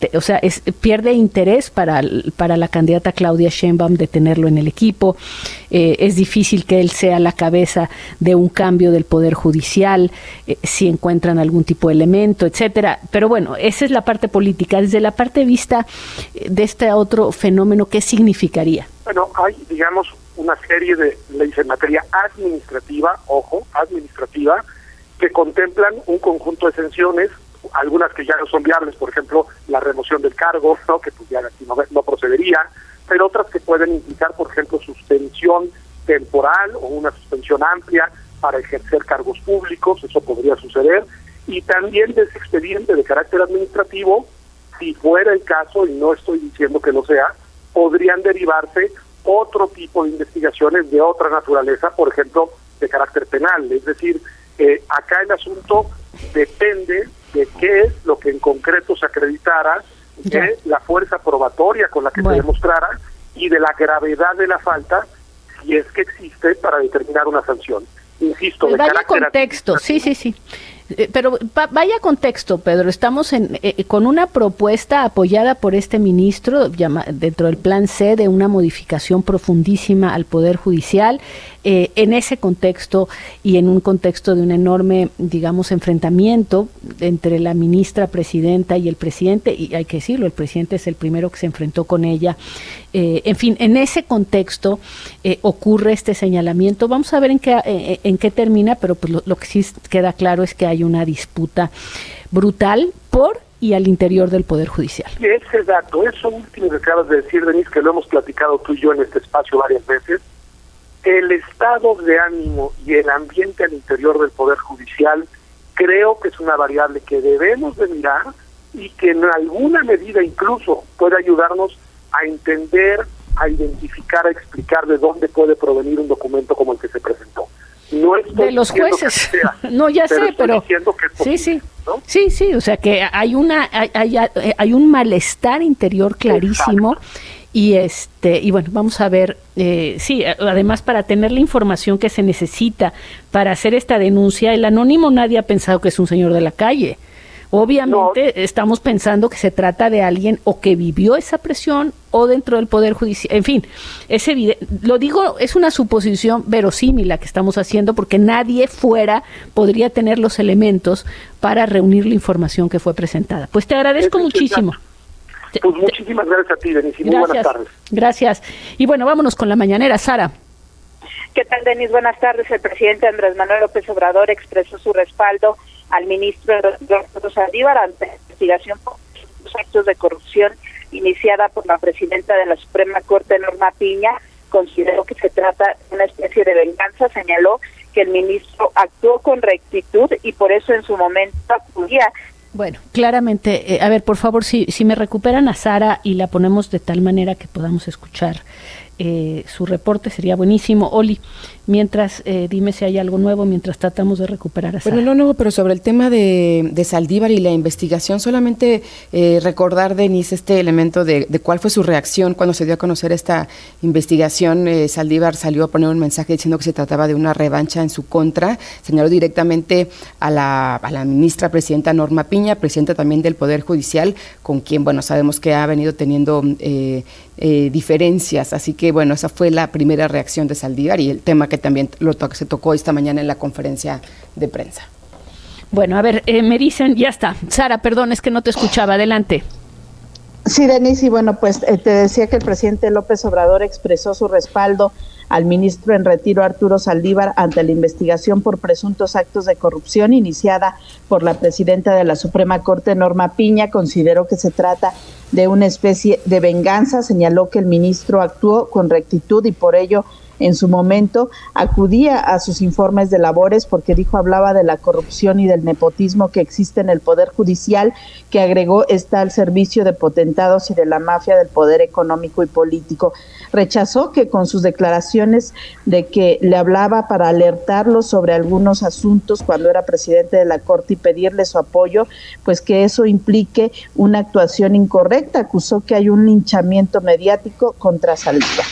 pierde interés para la candidata Claudia Sheinbaum de tenerlo en el equipo. Es difícil que él sea la cabeza de un cambio del Poder Judicial, si encuentran algún tipo de elemento, etcétera. Pero bueno, esa es la parte política. Desde la parte de vista de este otro fenómeno, ¿qué significaría? Bueno, hay, digamos, una serie de leyes en materia administrativa, administrativa, que contemplan un conjunto de sanciones, algunas que ya no son viables, por ejemplo, la remoción del cargo, ¿no?, que pues ya no procedería, pero otras que pueden implicar, por ejemplo, suspensión temporal o una suspensión amplia para ejercer cargos públicos, eso podría suceder, y también de ese expediente de carácter administrativo, si fuera el caso, y no estoy diciendo que lo sea, podrían derivarse otro tipo de investigaciones de otra naturaleza, por ejemplo, de carácter penal. Es decir, acá el asunto depende de qué es lo que en concreto se acreditara, de la fuerza probatoria con la que se demostrara y de la gravedad de la falta, si es que existe, para determinar una sanción. Insisto, de vaya carácter contexto, sí. Pero vaya contexto, Pedro. Estamos con una propuesta apoyada por este ministro dentro del plan C de una modificación profundísima al Poder Judicial. En ese contexto y en un contexto de un enorme, digamos, enfrentamiento entre la ministra presidenta y el presidente, y hay que decirlo, el presidente es el primero que se enfrentó con ella. En fin, en ese contexto ocurre este señalamiento. Vamos a ver en qué termina, pero pues lo que sí queda claro es que hay una disputa brutal por y al interior del Poder Judicial. Y ese dato, eso último que acabas de decir, Denise, que lo hemos platicado tú y yo en este espacio varias veces, el estado de ánimo y el ambiente al interior del Poder Judicial creo que es una variable que debemos de mirar y que en alguna medida incluso puede ayudarnos a entender, a identificar, a explicar de dónde puede provenir un documento como el que se presentó. No estoy de los jueces, no, ya sé, pero sí, ¿no? Sí, o sea que hay un malestar interior clarísimo. Exacto. Y bueno, vamos a ver, además para tener la información que se necesita para hacer esta denuncia, el anónimo nadie ha pensado que es un señor de la calle. Obviamente estamos pensando que se trata de alguien o que vivió esa presión o dentro del Poder Judicial. En fin, es evidente, lo digo, es una suposición verosímil la que estamos haciendo porque nadie fuera podría tener los elementos para reunir la información que fue presentada. Pues te agradezco muchísimo. Pues muchísimas gracias a ti, Denise, y muy buenas tardes. Gracias. Y bueno, vámonos con la mañanera, Sara. ¿Qué tal, Denise? Buenas tardes. El presidente Andrés Manuel López Obrador expresó su respaldo al ministro Arturo Saldívar ante la investigación por los actos de corrupción iniciada por la presidenta de la Suprema Corte, Norma Piña. Consideró que se trata de una especie de venganza. Señaló que el ministro actuó con rectitud y por eso en su momento acudía. Bueno, claramente, a ver, por favor, si me recuperan a Sara y la ponemos de tal manera que podamos escuchar su reporte, sería buenísimo. Oli, mientras, dime si hay algo nuevo, mientras tratamos de recuperar a Sara. Bueno, no, pero sobre el tema de Saldívar y la investigación, solamente recordar, Denise, este elemento de cuál fue su reacción cuando se dio a conocer esta investigación. Saldívar salió a poner un mensaje diciendo que se trataba de una revancha en su contra, señaló directamente a la ministra presidenta Norma Piña, presidenta también del Poder Judicial, con quien, bueno, sabemos que ha venido teniendo diferencias, así que, bueno, esa fue la primera reacción de Saldívar y el tema que también se tocó esta mañana en la conferencia de prensa. Bueno, a ver, me dicen, ya está. Sara, perdón, es que no te escuchaba, adelante. Sí, Denise, y bueno, pues te decía que el presidente López Obrador expresó su respaldo al ministro en retiro Arturo Saldívar ante la investigación por presuntos actos de corrupción iniciada por la presidenta de la Suprema Corte, Norma Piña. Consideró que se trata de una especie de venganza. Señaló que el ministro actuó con rectitud y por ello en su momento acudía a sus informes de labores porque dijo hablaba de la corrupción y del nepotismo que existe en el Poder Judicial, que agregó está al servicio de potentados y de la mafia del poder económico y político. Rechazó que con sus declaraciones de que le hablaba para alertarlo sobre algunos asuntos cuando era presidente de la Corte y pedirle su apoyo, pues que eso implique una actuación incorrecta. Acusó que hay un linchamiento mediático contra Saldívar.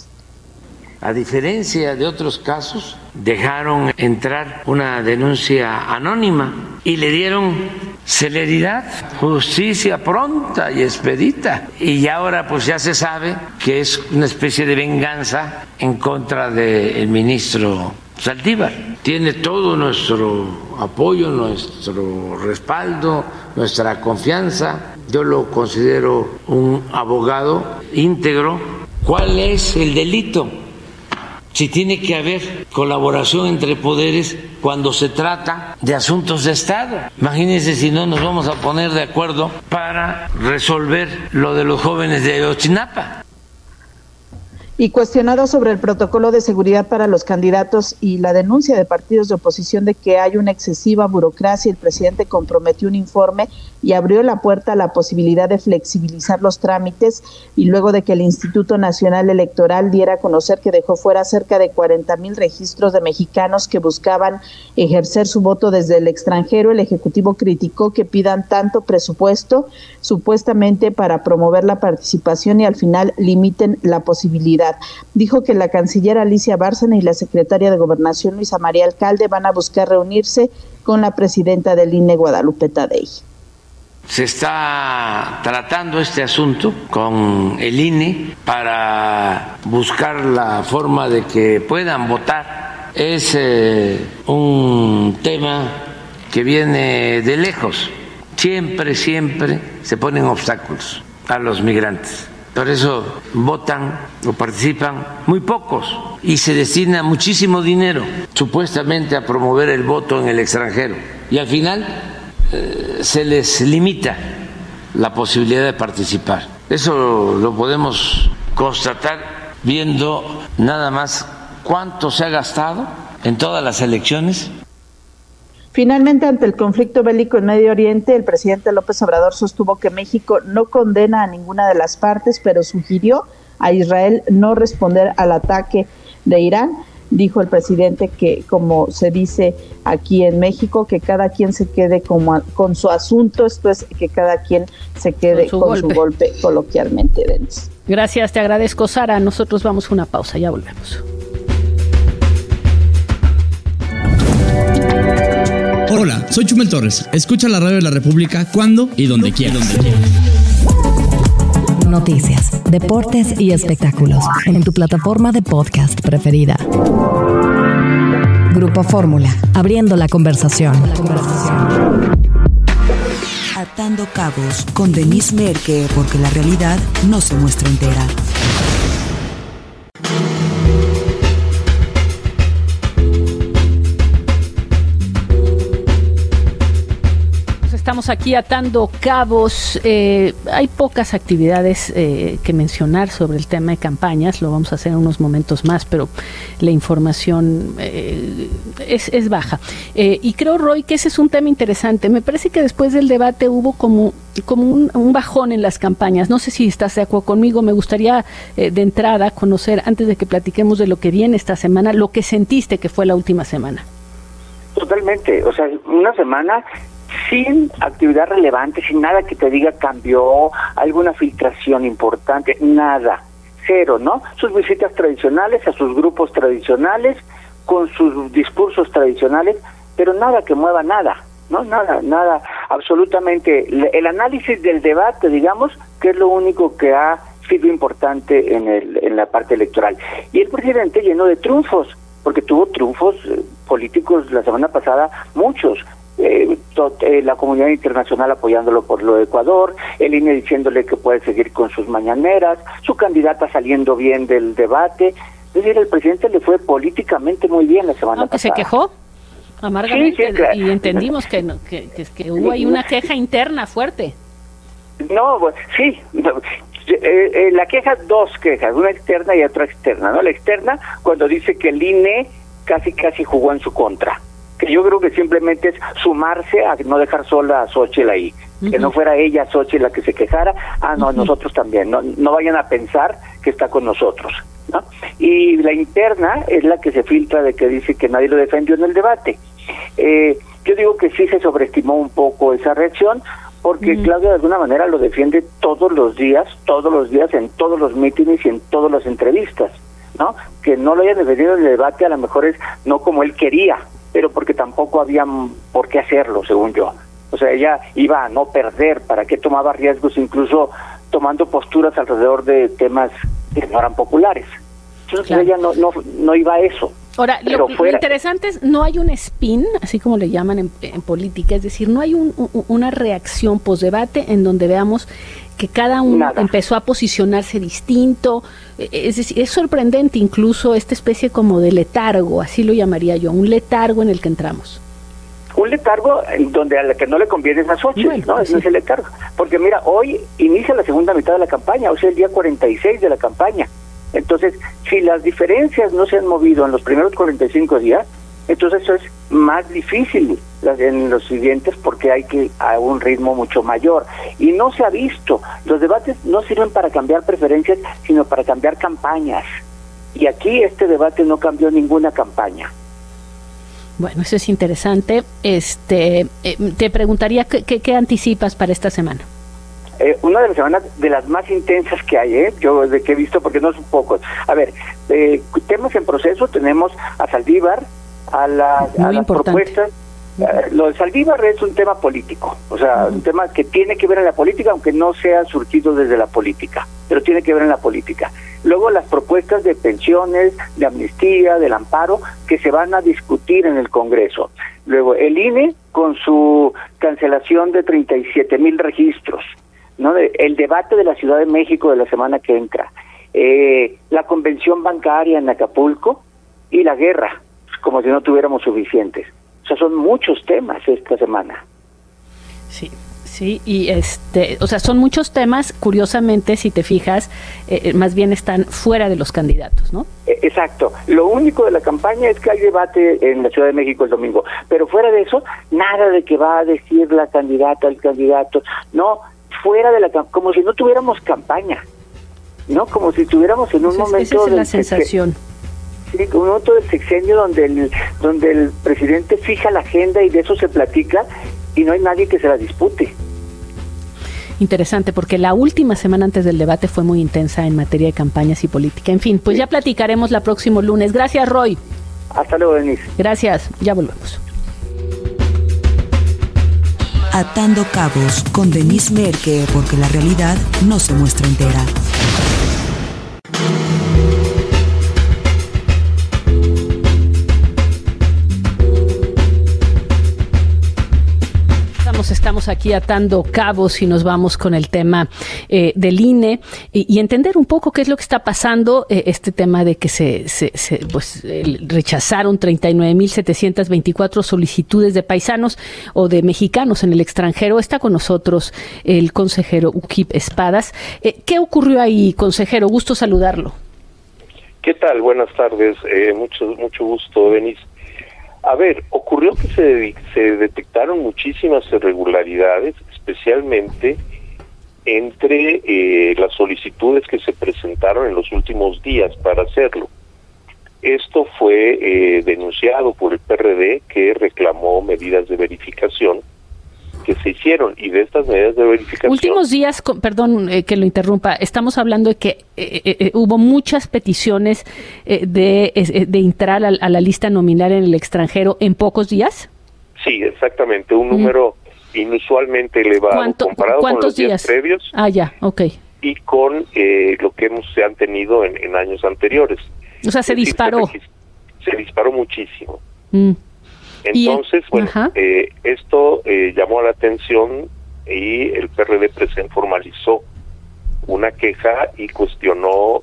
A diferencia de otros casos, dejaron entrar una denuncia anónima y le dieron celeridad, justicia pronta y expedita. Y ahora pues ya se sabe que es una especie de venganza en contra del ministro Saldívar. Tiene todo nuestro apoyo, nuestro respaldo, nuestra confianza. Yo lo considero un abogado íntegro. ¿Cuál es el delito? Si tiene que haber colaboración entre poderes cuando se trata de asuntos de Estado. Imagínense si no nos vamos a poner de acuerdo para resolver lo de los jóvenes de Ayotzinapa. Y cuestionado sobre el protocolo de seguridad para los candidatos y la denuncia de partidos de oposición de que hay una excesiva burocracia, el presidente comprometió un informe y abrió la puerta a la posibilidad de flexibilizar los trámites, y luego de que el Instituto Nacional Electoral diera a conocer que dejó fuera cerca de 40,000 registros de mexicanos que buscaban ejercer su voto desde el extranjero, el Ejecutivo criticó que pidan tanto presupuesto supuestamente para promover la participación y al final limiten la posibilidad. Dijo que la canciller Alicia Bárcena y la secretaria de Gobernación Luisa María Alcalde van a buscar reunirse con la presidenta del INE, Guadalupe Tadei. Se está tratando este asunto con el INE para buscar la forma de que puedan votar. Es un tema que viene de lejos. Siempre se ponen obstáculos a los migrantes. Por eso votan o participan muy pocos y se destina muchísimo dinero supuestamente a promover el voto en el extranjero. Y al final se les limita la posibilidad de participar. Eso lo podemos constatar viendo nada más cuánto se ha gastado en todas las elecciones. Finalmente, ante el conflicto bélico en Medio Oriente, el presidente López Obrador sostuvo que México no condena a ninguna de las partes, pero sugirió a Israel no responder al ataque de Irán. Dijo el presidente que, como se dice aquí en México, que cada quien se quede con su asunto, esto es, que cada quien se quede con su golpe, coloquialmente, Denis. Gracias, te agradezco, Sara. Nosotros vamos a una pausa, ya volvemos. Hola, soy Chumel Torres. Escucha la radio de la República cuando y donde quieras. Noticias, deportes y espectáculos en tu plataforma de podcast preferida. Grupo Fórmula, abriendo la conversación. Atando cabos con Denise Merker, porque la realidad no se muestra entera. Estamos aquí atando cabos. Hay pocas actividades que mencionar sobre el tema de campañas. Lo vamos a hacer en unos momentos más, pero la información es baja. Y creo, Roy, que ese es un tema interesante. Me parece que después del debate hubo como un bajón en las campañas. No sé si estás de acuerdo conmigo. Me gustaría de entrada conocer, antes de que platiquemos de lo que viene esta semana, lo que sentiste que fue la última semana. Totalmente. O sea, una semana sin actividad relevante, sin nada que te diga cambió, alguna filtración importante, nada, cero, ¿no? Sus visitas tradicionales a sus grupos tradicionales, con sus discursos tradicionales, pero nada que mueva nada, ¿no? Nada, absolutamente. El análisis del debate, digamos, que es lo único que ha sido importante en la parte electoral. Y el presidente llenó de triunfos, porque tuvo triunfos políticos la semana pasada, muchos. La comunidad internacional apoyándolo por lo de Ecuador, el INE diciéndole que puede seguir con sus mañaneras, su candidata saliendo bien del debate. Es decir, el presidente le fue políticamente muy bien la semana pasada. ¿Se quejó amargamente? Sí, claro. Y entendimos que hubo ahí una queja interna fuerte. No, sí. La queja, dos quejas, una externa y otra externa, ¿no? La externa, cuando dice que el INE casi jugó en su contra, que yo creo que simplemente es sumarse a no dejar sola a Xóchitl ahí, que no fuera ella, Xóchitl, la que se quejara. No, nosotros también, no vayan a pensar que está con nosotros, ¿no? Y la interna es la que se filtra, de que dice que nadie lo defendió en el debate. Yo digo que sí se sobreestimó un poco esa reacción, porque Claudia de alguna manera lo defiende todos los días, en todos los mítines y en todas las entrevistas, ¿no? Que no lo hayan defendido en el debate a lo mejor es no como él quería, pero porque tampoco había por qué hacerlo, según yo. O sea, ella iba a no perder, ¿para qué tomaba riesgos, incluso tomando posturas alrededor de temas que no eran populares? Entonces claro, ella no iba a eso. Ahora, lo interesante es, no hay un spin, así como le llaman en política, es decir, no hay una reacción posdebate en donde veamos que cada uno empezó a posicionarse distinto. Es decir, es sorprendente incluso esta especie como de letargo, así lo llamaría yo, un letargo en el que entramos. Un letargo donde a la que no le conviene es a Xóchitl, bueno, ¿no? Ese es el letargo. Porque mira, hoy inicia la segunda mitad de la campaña, o sea, el día 46 de la campaña. Entonces, si las diferencias no se han movido en los primeros 45 días, entonces eso es más difícil en los siguientes porque hay que a un ritmo mucho mayor. Y no se ha visto. Los debates no sirven para cambiar preferencias, sino para cambiar campañas. Y aquí este debate no cambió ninguna campaña. Bueno, eso es interesante. Te preguntaría, ¿qué anticipas para esta semana? Una de las semanas de las más intensas que hay, yo de que he visto, porque no son pocos. A ver, temas en proceso, tenemos a Saldívar, a las propuestas. Lo de Saldívar es un tema político, o sea, un tema que tiene que ver en la política, aunque no sea surgido desde la política, pero tiene que ver en la política. Luego las propuestas de pensiones, de amnistía, del amparo, que se van a discutir en el Congreso. Luego el INE con su cancelación de 37,000 registros, ¿no? El debate de la Ciudad de México de la semana que entra, la convención bancaria en Acapulco y la guerra, como si no tuviéramos suficientes. O sea, son muchos temas esta semana. Sí, y o sea, son muchos temas, curiosamente, si te fijas, más bien están fuera de los candidatos, ¿no? Exacto. Lo único de la campaña es que hay debate en la Ciudad de México el domingo, pero fuera de eso, nada de que va a decir la candidata, el candidato, no, fuera de la como si no tuviéramos campaña, ¿no? Como si estuviéramos en un momento... Esa es la sensación. Sí, un momento del sexenio donde el presidente fija la agenda y de eso se platica y no hay nadie que se la dispute. Interesante, porque la última semana antes del debate fue muy intensa en materia de campañas y política. En fin, pues ya platicaremos la próximo lunes. Gracias, Roy. Hasta luego, Denise. Gracias, ya volvemos. Atando cabos con Denise Merker, porque la realidad no se muestra entera. Estamos aquí atando cabos y nos vamos con el tema del INE y entender un poco qué es lo que está pasando, este tema de que rechazaron 39,724 solicitudes de paisanos o de mexicanos en el extranjero. Está con nosotros el consejero Uquib Espadas. ¿Qué ocurrió ahí, consejero? Gusto saludarlo. ¿Qué tal? Buenas tardes. Mucho gusto, Denise. A ver, ocurrió que se detectaron muchísimas irregularidades, especialmente entre las solicitudes que se presentaron en los últimos días para hacerlo. Esto fue denunciado por el PRD, que reclamó medidas de verificación que se hicieron, y de estas medidas de verificación... Últimos días, perdón que lo interrumpa, estamos hablando de que hubo muchas peticiones de entrar a la lista nominal en el extranjero en pocos días. Sí, exactamente, un número inusualmente elevado comparado con los días previos. Ah, ya, ok. Y con lo que se han tenido en años anteriores. O sea, se disparó. Se disparó muchísimo. Entonces, esto llamó la atención y el PRD formalizó una queja y cuestionó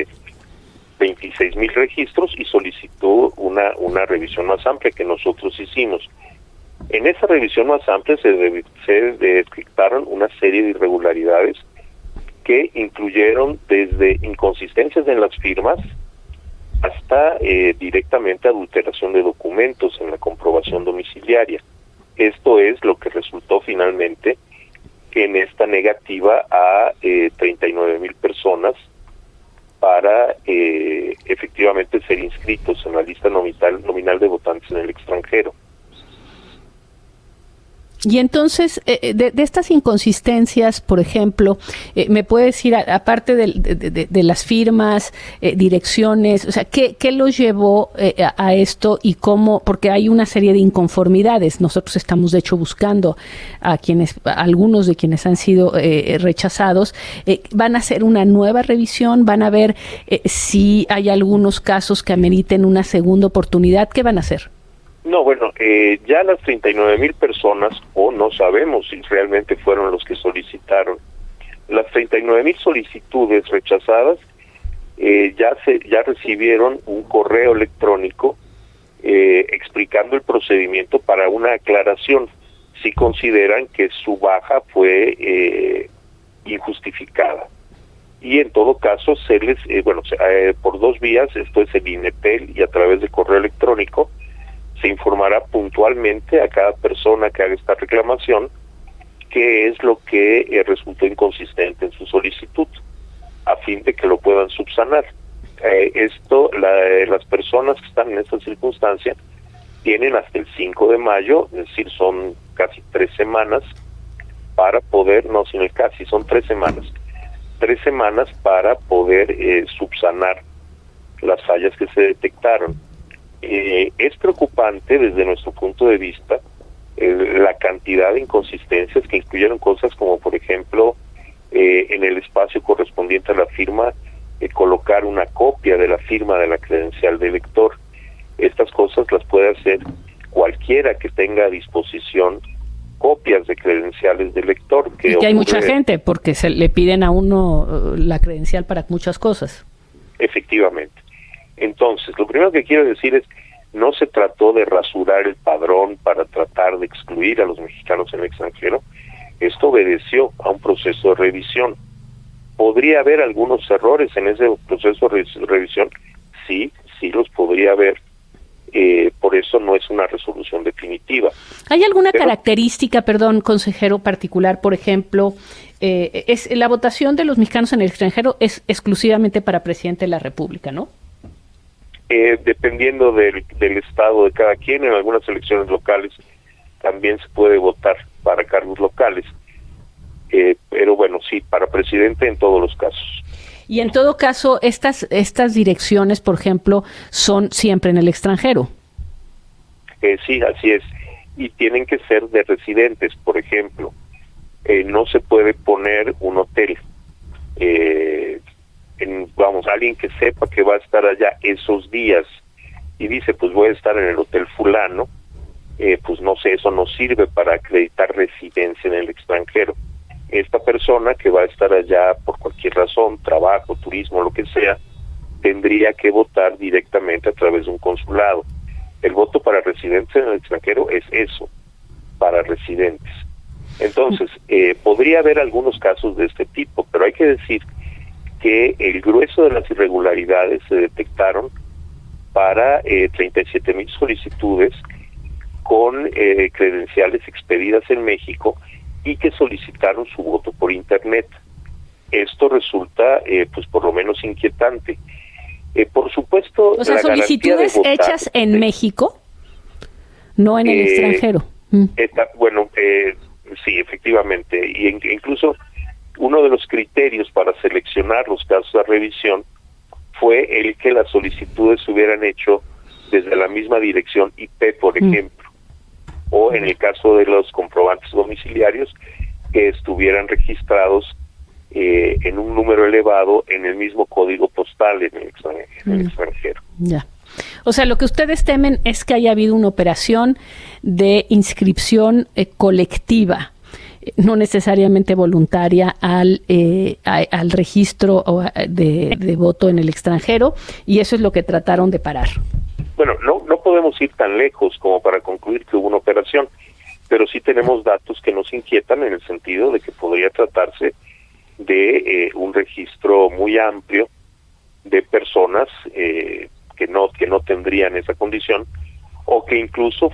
26,000 registros y solicitó una revisión más amplia que nosotros hicimos. En esa revisión más amplia se detectaron una serie de irregularidades que incluyeron desde inconsistencias en las firmas hasta directamente adulteración de documentos en la comprobación domiciliaria. Esto es lo que resultó finalmente en esta negativa a 39,000 personas para efectivamente ser inscritos en la lista nominal de votantes en el extranjero. Y entonces, de estas inconsistencias, por ejemplo, ¿me puede decir, aparte de las firmas, direcciones, o sea, qué los llevó a esto y cómo? Porque hay una serie de inconformidades. Nosotros estamos, de hecho, buscando a algunos de quienes han sido rechazados. ¿Van a hacer una nueva revisión? ¿Van a ver si hay algunos casos que ameriten una segunda oportunidad? ¿Qué van a hacer? No, bueno, ya las 39,000 personas, o no sabemos si realmente fueron los que solicitaron, las 39,000 solicitudes rechazadas ya recibieron un correo electrónico explicando el procedimiento para una aclaración, si consideran que su baja fue injustificada. y en todo caso se les, por 2 vías, esto es el INETEL y a través de correo electrónico, se informará puntualmente a cada persona que haga esta reclamación qué es lo que resultó inconsistente en su solicitud, a fin de que lo puedan subsanar. Las personas que están en esta circunstancia tienen hasta el 5 de mayo, es decir, son casi 3 semanas para poder, no, sin el casi, son 3 semanas. 3 semanas para poder subsanar las fallas que se detectaron. Es preocupante desde nuestro punto de vista la cantidad de inconsistencias que incluyeron cosas como, por ejemplo, en el espacio correspondiente a la firma, colocar una copia de la firma de la credencial del lector. Estas cosas las puede hacer cualquiera que tenga a disposición copias de credenciales del lector. Y que hay mucha gente, porque se le piden a uno la credencial para muchas cosas. Efectivamente. Entonces, lo primero que quiero decir es, no se trató de rasurar el padrón para tratar de excluir a los mexicanos en el extranjero. Esto obedeció a un proceso de revisión. ¿Podría haber algunos errores en ese proceso de revisión? Sí los podría haber. Por eso no es una resolución definitiva. ¿Hay alguna característica, perdón, consejero, particular? Por ejemplo, es la votación de los mexicanos en el extranjero es exclusivamente para presidente de la República, ¿no? Dependiendo del estado de cada quien, en algunas elecciones locales también se puede votar para cargos locales. Pero bueno, sí, para presidente en todos los casos. Y en todo caso, estas direcciones, por ejemplo, son siempre en el extranjero. Sí, así es. Y tienen que ser de residentes, por ejemplo. No se puede poner un hotel. Alguien que sepa que va a estar allá esos días y dice, pues voy a estar en el hotel fulano, pues no sé, eso no sirve para acreditar residencia en el extranjero. Esta persona que va a estar allá por cualquier razón, trabajo, turismo, lo que sea, tendría que votar directamente a través de un consulado. El voto para residentes en el extranjero es eso, para residentes. Entonces, podría haber algunos casos de este tipo, pero hay que decir que el grueso de las irregularidades se detectaron para 37,000 solicitudes con credenciales expedidas en México y que solicitaron su voto por internet. Esto resulta, pues por lo menos inquietante. Por supuesto, o sea, solicitudes hechas en México, no en el extranjero. Sí, efectivamente. Y incluso uno de los criterios para seleccionar los casos de revisión fue el que las solicitudes se hubieran hecho desde la misma dirección IP, por ejemplo, o en el caso de los comprobantes domiciliarios, que estuvieran registrados en un número elevado en el mismo código postal en el extranjero. Ya. O sea, lo que ustedes temen es que haya habido una operación de inscripción colectiva, no necesariamente voluntaria, al registro de voto en el extranjero, y eso es lo que trataron de parar. Bueno, no podemos ir tan lejos como para concluir que hubo una operación, pero sí tenemos datos que nos inquietan en el sentido de que podría tratarse de un registro muy amplio de personas que no tendrían esa condición, o que incluso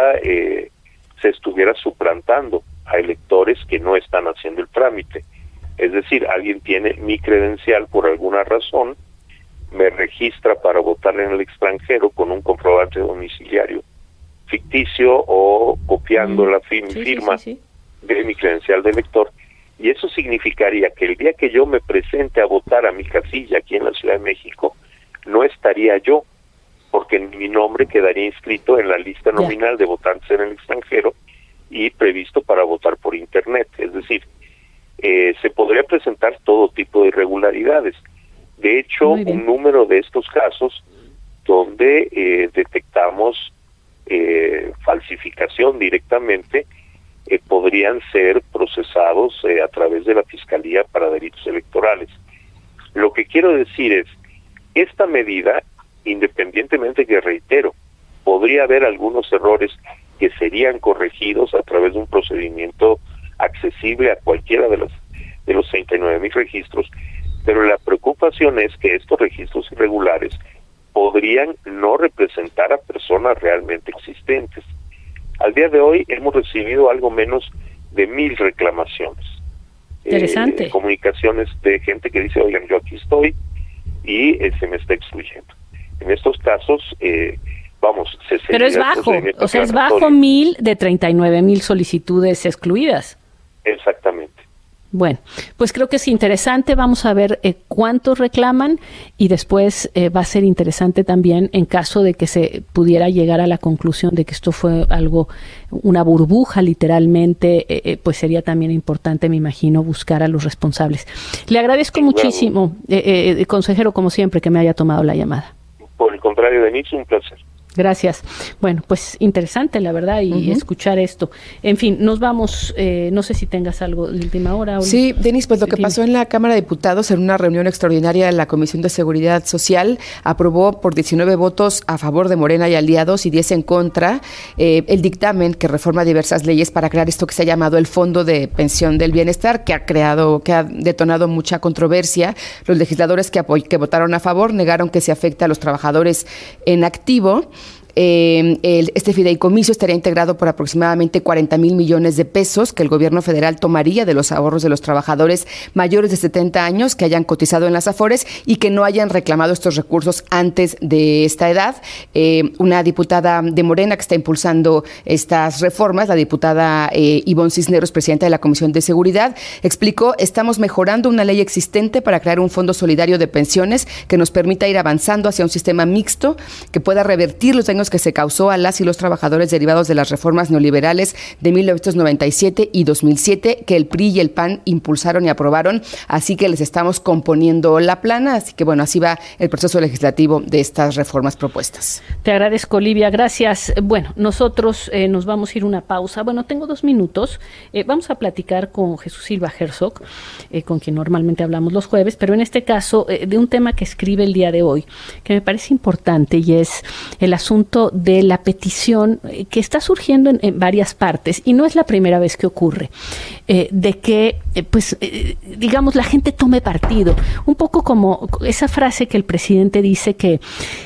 se estuviera suplantando a electores que no están haciendo el trámite. Es decir, alguien tiene mi credencial por alguna razón, me registra para votar en el extranjero con un comprobante domiciliario ficticio o copiando la firma de mi credencial de elector, y eso significaría que el día que yo me presente a votar a mi casilla aquí en la Ciudad de México, no estaría yo, porque mi nombre quedaría inscrito en la lista nominal de votantes en el extranjero y previsto para votar por internet. Es decir, se podría presentar todo tipo de irregularidades. De hecho, un número de estos casos donde detectamos falsificación directamente podrían ser procesados a través de la Fiscalía para Delitos Electorales. Lo que quiero decir es, esta medida, independientemente que, reitero, podría haber algunos errores que serían corregidos a través de un procedimiento accesible a cualquiera de los 39,000 registros, Pero la preocupación es que estos registros irregulares podrían no representar a personas realmente existentes. Al día de hoy hemos recibido algo menos de 1,000 reclamaciones. Interesante. Comunicaciones de gente que dice, oigan, yo aquí estoy y se me está excluyendo. En estos casos, Pero es bajo, o sea, es bajo 1,000 de 39,000 solicitudes excluidas. Exactamente. Bueno, pues creo que es interesante. Vamos a ver cuántos reclaman y después va a ser interesante también en caso de que se pudiera llegar a la conclusión de que esto fue una burbuja literalmente, pues sería también importante, me imagino, buscar a los responsables. Le agradezco muchísimo, consejero, como siempre, que me haya tomado la llamada. Por el contrario, Denise, un placer. Gracias. Bueno, pues interesante, la verdad, y escuchar esto. En fin, nos vamos, no sé si tengas algo de última hora. Sí, Denise, pues lo que pasó en la Cámara de Diputados en una reunión extraordinaria de la Comisión de Seguridad Social aprobó por 19 votos a favor de Morena y aliados y 10 en contra el dictamen que reforma diversas leyes para crear esto que se ha llamado el Fondo de Pensión del Bienestar, que ha detonado mucha controversia. Los legisladores que votaron a favor negaron que se afecte a los trabajadores en activo. Este fideicomiso estaría integrado por aproximadamente 40,000 millones de pesos que el gobierno federal tomaría de los ahorros de los trabajadores mayores de 70 años que hayan cotizado en las Afores y que no hayan reclamado estos recursos antes de esta edad. Una diputada de Morena que está impulsando estas reformas, la diputada Ivonne Cisneros, presidenta de la Comisión de Seguridad, explicó: estamos mejorando una ley existente para crear un fondo solidario de pensiones que nos permita ir avanzando hacia un sistema mixto que pueda revertir los daños que se causó a las y los trabajadores derivados de las reformas neoliberales de 1997 y 2007 que el PRI y el PAN impulsaron y aprobaron, así que les estamos componiendo la plana, así que bueno, así va el proceso legislativo de estas reformas propuestas. Te agradezco, Olivia, gracias. Bueno, nosotros nos vamos a ir a una pausa. Bueno, tengo 2 minutos, vamos a platicar con Jesús Silva Herzog, con quien normalmente hablamos los jueves, pero en este caso de un tema que escribe el día de hoy, que me parece importante, y es el asunto de la petición que está surgiendo en varias partes, y no es la primera vez que ocurre, de que, digamos, la gente tome partido. Un poco como esa frase que el presidente dice que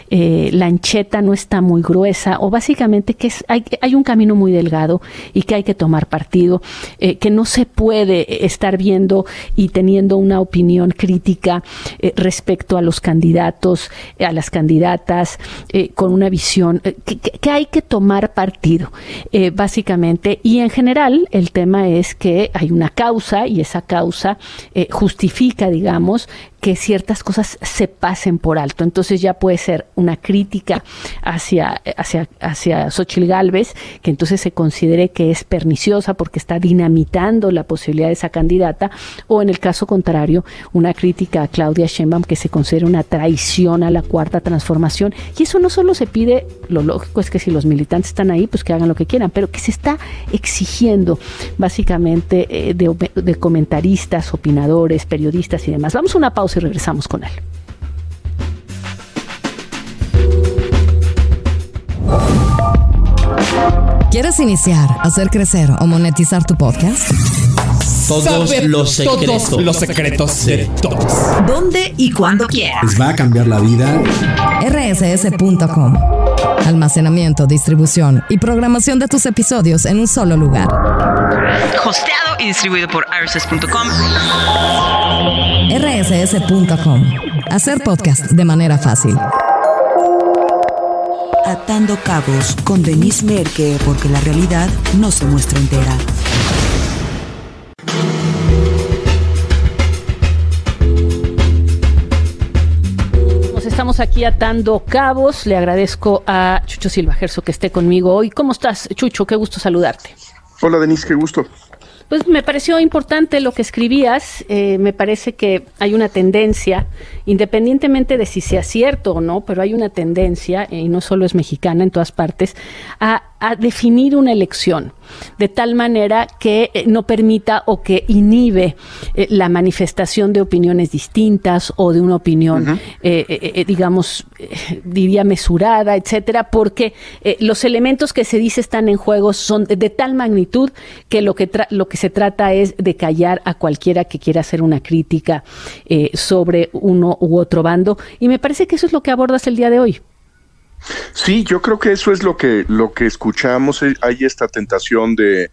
la ancheta no está muy gruesa, o básicamente que hay un camino muy delgado y que hay que tomar partido, que no se puede estar viendo y teniendo una opinión crítica respecto a los candidatos, a las candidatas, con una visión que hay que tomar partido, básicamente, y en general el tema es que hay una causa y esa causa justifica, digamos, que ciertas cosas se pasen por alto. Entonces ya puede ser una crítica hacia Xóchitl Gálvez, que entonces se considere que es perniciosa porque está dinamitando la posibilidad de esa candidata, o en el caso contrario, una crítica a Claudia Sheinbaum que se considere una traición a la Cuarta Transformación. Y eso no solo se pide, lo lógico es que si los militantes están ahí, pues que hagan lo que quieran, pero que se está exigiendo básicamente de comentaristas, opinadores, periodistas y demás. Vamos a una pausa y regresamos con él. ¿Quieres iniciar, hacer crecer o monetizar tu podcast? Todos los secretos de todos. ¿Dónde y cuándo quieras? Les va a cambiar la vida. rss.com. Almacenamiento, distribución y programación de tus episodios en un solo lugar. Hosteado y distribuido por rss.com. rss.com. Hacer podcast de manera fácil. Atando cabos con Denise Merker, porque la realidad no se muestra entera. Estamos aquí atando cabos. Le agradezco a Chucho Silva Herzog que esté conmigo hoy. ¿Cómo estás, Chucho? Qué gusto saludarte. Hola, Denise, qué gusto. Pues me pareció importante lo que escribías. Me parece que hay una tendencia, independientemente de si sea cierto o no, pero hay una tendencia, y no solo es mexicana, en todas partes, a definir una elección de tal manera que no permita o que inhibe la manifestación de opiniones distintas o de una opinión, diría mesurada, etcétera, porque los elementos que se dice están en juego son de tal magnitud que lo que se trata es de callar a cualquiera que quiera hacer una crítica sobre uno u otro bando, y me parece que eso es lo que abordas el día de hoy. Sí, yo creo que eso es lo que escuchamos. Hay esta tentación de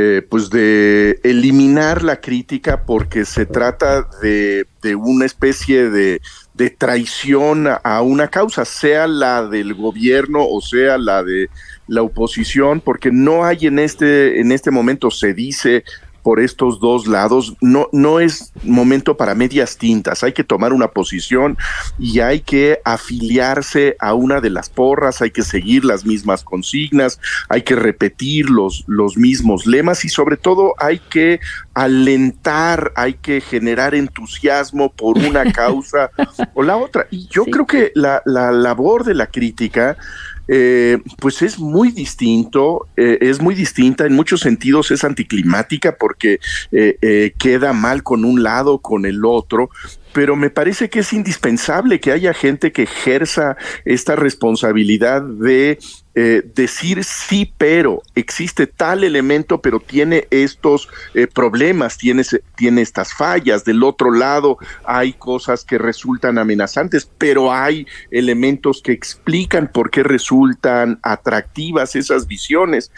eliminar la crítica porque se trata de una especie de traición a una causa, sea la del gobierno o sea la de la oposición, porque no hay en este momento, se dice por estos dos lados, no es momento para medias tintas, hay que tomar una posición y hay que afiliarse a una de las porras, hay que seguir las mismas consignas, hay que repetir los mismos lemas y sobre todo hay que alentar, hay que generar entusiasmo por una causa o la otra. Y yo creo que la labor de la crítica pues es muy distinta, en muchos sentidos es anticlimática porque queda mal con un lado, con el otro, pero me parece que es indispensable que haya gente que ejerza esta responsabilidad de decir sí, pero existe tal elemento, pero tiene estos problemas, tiene estas fallas. Del otro lado hay cosas que resultan amenazantes, pero hay elementos que explican por qué resultan atractivas esas visiones.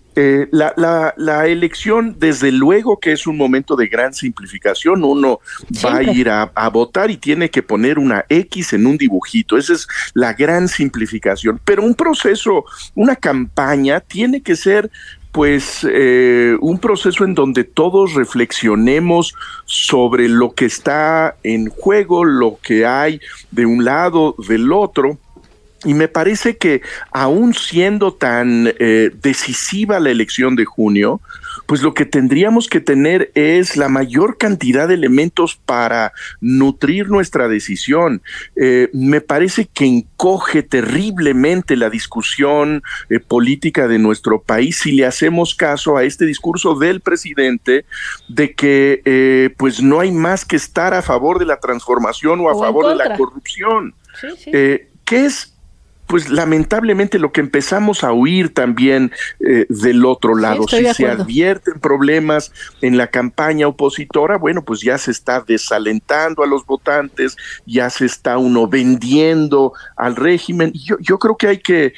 La elección, desde luego que es un momento de gran simplificación. Uno va a ir a votar y tiene que poner una X en un dibujito. Esa es la gran simplificación. Pero un proceso, una campaña, tiene que ser pues un proceso en donde todos reflexionemos sobre lo que está en juego, lo que hay de un lado, del otro. Y me parece que aún siendo tan decisiva la elección de junio, pues lo que tendríamos que tener es la mayor cantidad de elementos para nutrir nuestra decisión. Me parece que encoge terriblemente la discusión política de nuestro país si le hacemos caso a este discurso del presidente de que pues no hay más que estar a favor de la transformación o a favor de la corrupción. Sí. ¿Qué es? Pues lamentablemente lo que empezamos a oír también del otro lado, si se advierten problemas en la campaña opositora, bueno, pues ya se está desalentando a los votantes, ya se está uno vendiendo al régimen. Yo creo que hay que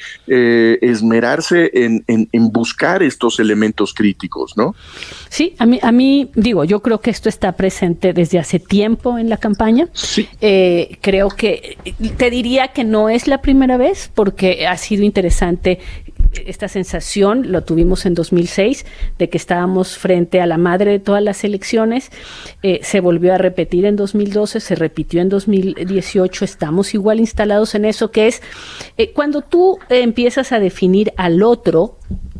esmerarse en buscar estos elementos críticos, ¿no? Sí, a mí digo, yo creo que esto está presente desde hace tiempo en la campaña. Sí. Creo que te diría que no es la primera vez, porque ha sido interesante esta sensación, lo tuvimos en 2006, de que estábamos frente a la madre de todas las elecciones, se volvió a repetir en 2012, se repitió en 2018, estamos igual instalados en eso, que es cuando tú empiezas a definir al otro,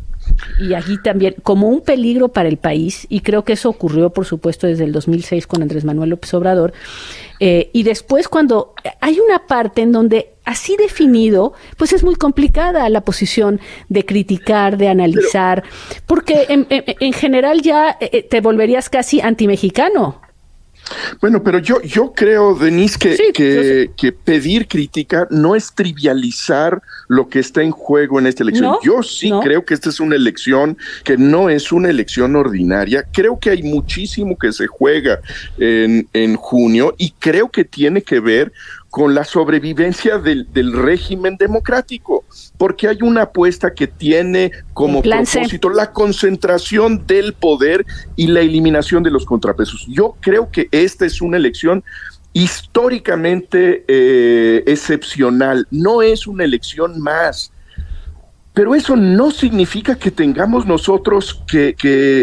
y aquí también como un peligro para el país, y creo que eso ocurrió, por supuesto, desde el 2006 con Andrés Manuel López Obrador, y después cuando hay una parte en donde así definido, pues es muy complicada la posición de criticar, de analizar, porque en general ya te volverías casi antimexicano. Bueno, pero yo creo, Denise, que pedir crítica no es trivializar lo que está en juego en esta elección. Yo creo que esta es una elección que no es una elección ordinaria. Creo que hay muchísimo que se juega en junio y creo que tiene que ver con la sobrevivencia del régimen democrático, porque hay una apuesta que tiene como propósito la concentración del poder y la eliminación de los contrapesos. Yo creo que esta es una elección históricamente excepcional, no es una elección más. Pero eso no significa que tengamos nosotros que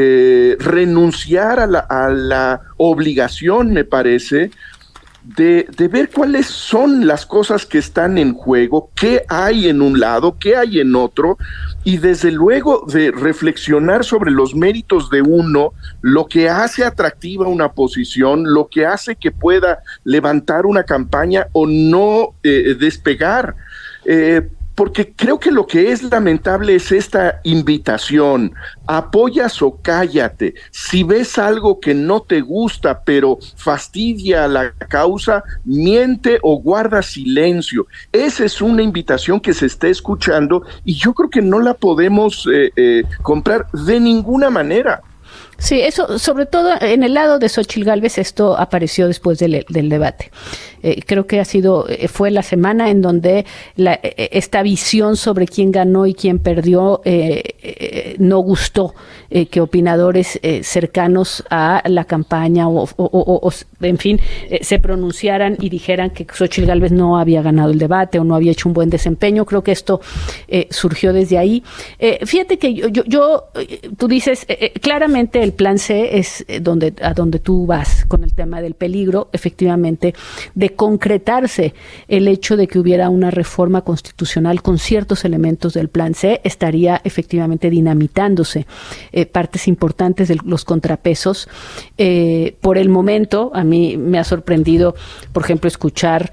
renunciar a la obligación, me parece, de ver cuáles son las cosas que están en juego, qué hay en un lado, qué hay en otro, y desde luego de reflexionar sobre los méritos de uno, lo que hace atractiva una posición, lo que hace que pueda levantar una campaña o no despegar. porque creo que lo que es lamentable es esta invitación: apoyas o cállate. Si ves algo que no te gusta pero fastidia a la causa, miente o guarda silencio. Esa es una invitación que se está escuchando y yo creo que no la podemos comprar de ninguna manera. Sí, eso, sobre todo en el lado de Xóchitl Gálvez, esto apareció después del debate. Creo que fue la semana en donde esta visión sobre quién ganó y quién perdió no gustó que opinadores cercanos a la campaña o en fin, se pronunciaran y dijeran que Xóchitl Gálvez no había ganado el debate o no había hecho un buen desempeño. Creo que esto surgió desde ahí. Fíjate que tú dices, claramente el plan C es a donde tú vas con el tema del peligro, efectivamente, de concretarse el hecho de que hubiera una reforma constitucional con ciertos elementos del plan C, estaría efectivamente dinamitándose partes importantes de los contrapesos. Por el momento, a mí me ha sorprendido, por ejemplo, escuchar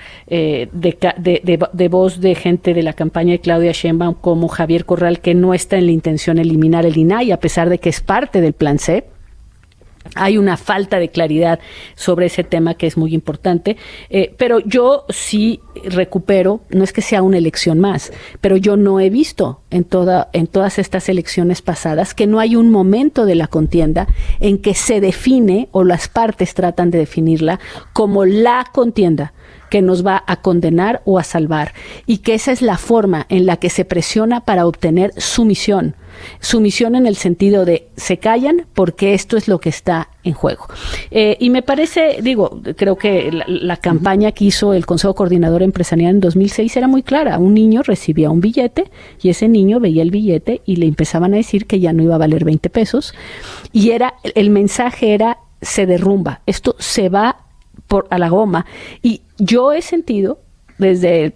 de voz de gente de la campaña de Claudia Sheinbaum como Javier Corral, que no está en la intención de eliminar el INAI, a pesar de que es parte del plan C. Hay una falta de claridad sobre ese tema que es muy importante, pero yo sí recupero, no es que sea una elección más, pero yo no he visto en todas estas elecciones pasadas que no hay un momento de la contienda en que se define o las partes tratan de definirla como la contienda que nos va a condenar o a salvar, y que esa es la forma en la que se presiona para obtener sumisión en el sentido de se callan porque esto es lo que está en juego. Y me parece, creo que la campaña que hizo el Consejo Coordinador Empresarial en 2006 era muy clara. Un niño recibía un billete y ese niño veía el billete y le empezaban a decir que ya no iba a valer 20 pesos y el mensaje era: se derrumba, esto se va a la goma. Y yo he sentido desde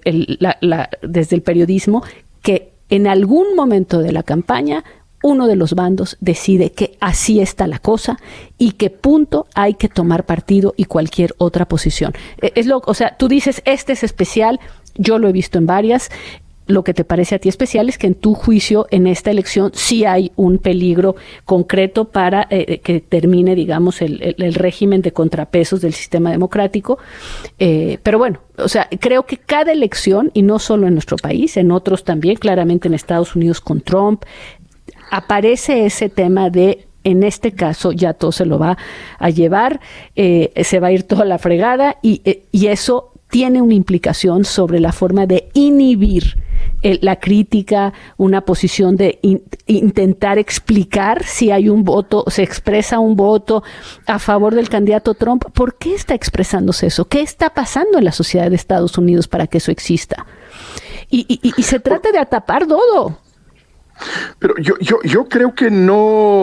el periodismo que en algún momento de la campaña uno de los bandos decide que así está la cosa y que punto hay que tomar partido y cualquier otra posición. O sea, tú dices, este es especial, yo lo he visto en varias. Lo que te parece a ti especial es que en tu juicio en esta elección sí hay un peligro concreto para que termine, digamos, el régimen de contrapesos del sistema democrático. Pero bueno, o sea, creo que cada elección, y no solo en nuestro país, en otros también, claramente en Estados Unidos con Trump, aparece ese tema de, en este caso ya todo se lo va a llevar, se va a ir toda la fregada y eso tiene una implicación sobre la forma de inhibir la crítica, una posición de intentar explicar si hay un voto, se expresa un voto a favor del candidato Trump. ¿Por qué está expresándose eso? ¿Qué está pasando en la sociedad de Estados Unidos para que eso exista? Y se trata de atapar todo. Pero yo creo que no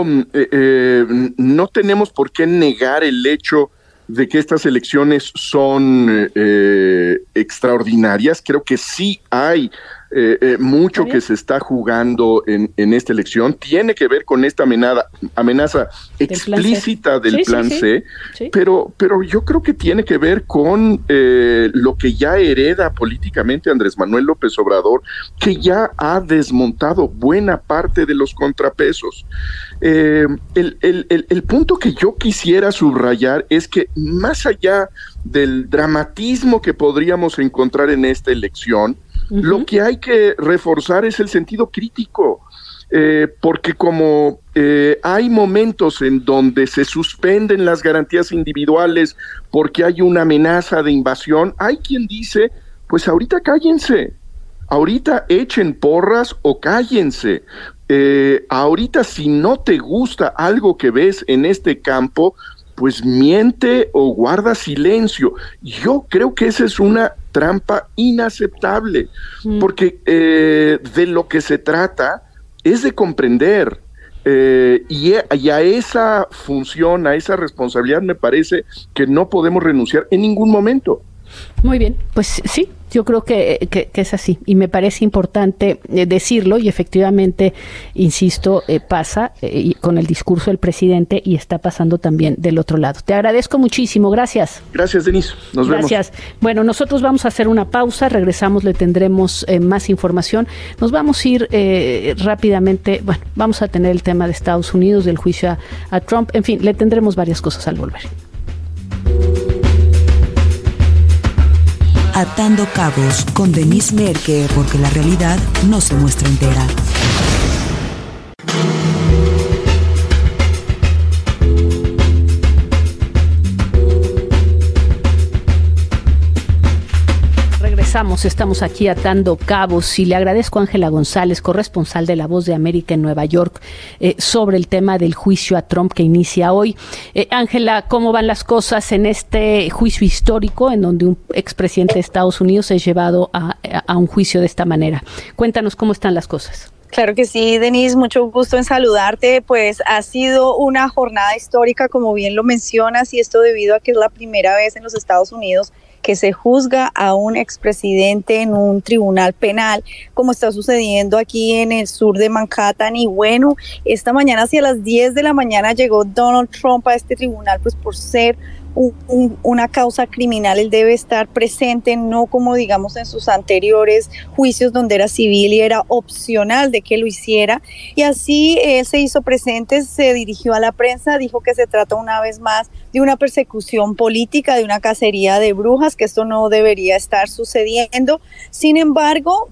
tenemos por qué negar el hecho de que estas elecciones son extraordinarias. Creo que sí hay mucho que se está jugando en esta elección. Tiene que ver con esta amenaza explícita del plan C, pero yo creo que tiene que ver con lo que ya hereda políticamente Andrés Manuel López Obrador, que ya ha desmontado buena parte de los contrapesos. El punto que yo quisiera subrayar es que más allá del dramatismo que podríamos encontrar en esta elección, lo que hay que reforzar es el sentido crítico, porque como hay momentos en donde se suspenden las garantías individuales porque hay una amenaza de invasión, hay quien dice, pues ahorita cállense, ahorita echen porras o cállense. Ahorita si no te gusta algo que ves en este campo, pues miente o guarda silencio. Yo creo que esa es una trampa inaceptable, porque de lo que se trata es de comprender, y a esa función, a esa responsabilidad me parece que no podemos renunciar en ningún momento. Muy bien, pues sí, yo creo que es así y me parece importante decirlo y efectivamente, insisto, pasa con el discurso del presidente y está pasando también del otro lado. Te agradezco muchísimo, gracias. Gracias, Denise, nos vemos. Gracias. Bueno, nosotros vamos a hacer una pausa, regresamos, le tendremos más información. Nos vamos a ir rápidamente, bueno, vamos a tener el tema de Estados Unidos, del juicio a Trump, en fin, le tendremos varias cosas al volver. Atando Cabos con Denise Merker, porque la realidad no se muestra entera. Estamos aquí atando cabos y le agradezco a Ángela González, corresponsal de La Voz de América en Nueva York, sobre el tema del juicio a Trump que inicia hoy. Ángela, ¿cómo van las cosas en este juicio histórico en donde un expresidente de Estados Unidos es llevado a un juicio de esta manera? Cuéntanos cómo están las cosas. Claro que sí, Denise, mucho gusto en saludarte. Pues ha sido una jornada histórica, como bien lo mencionas, y esto debido a que es la primera vez en los Estados Unidos que se juzga a un expresidente en un tribunal penal, como está sucediendo aquí en el sur de Manhattan. Y bueno, esta mañana hacia las 10 de la mañana llegó Donald Trump a este tribunal, pues por ser una causa criminal. Él debe estar presente, no como digamos en sus anteriores juicios donde era civil y era opcional de que lo hiciera. Y así él se hizo presente, se dirigió a la prensa, dijo que se trata una vez más de una persecución política, de una cacería de brujas, que esto no debería estar sucediendo. Sin embargo,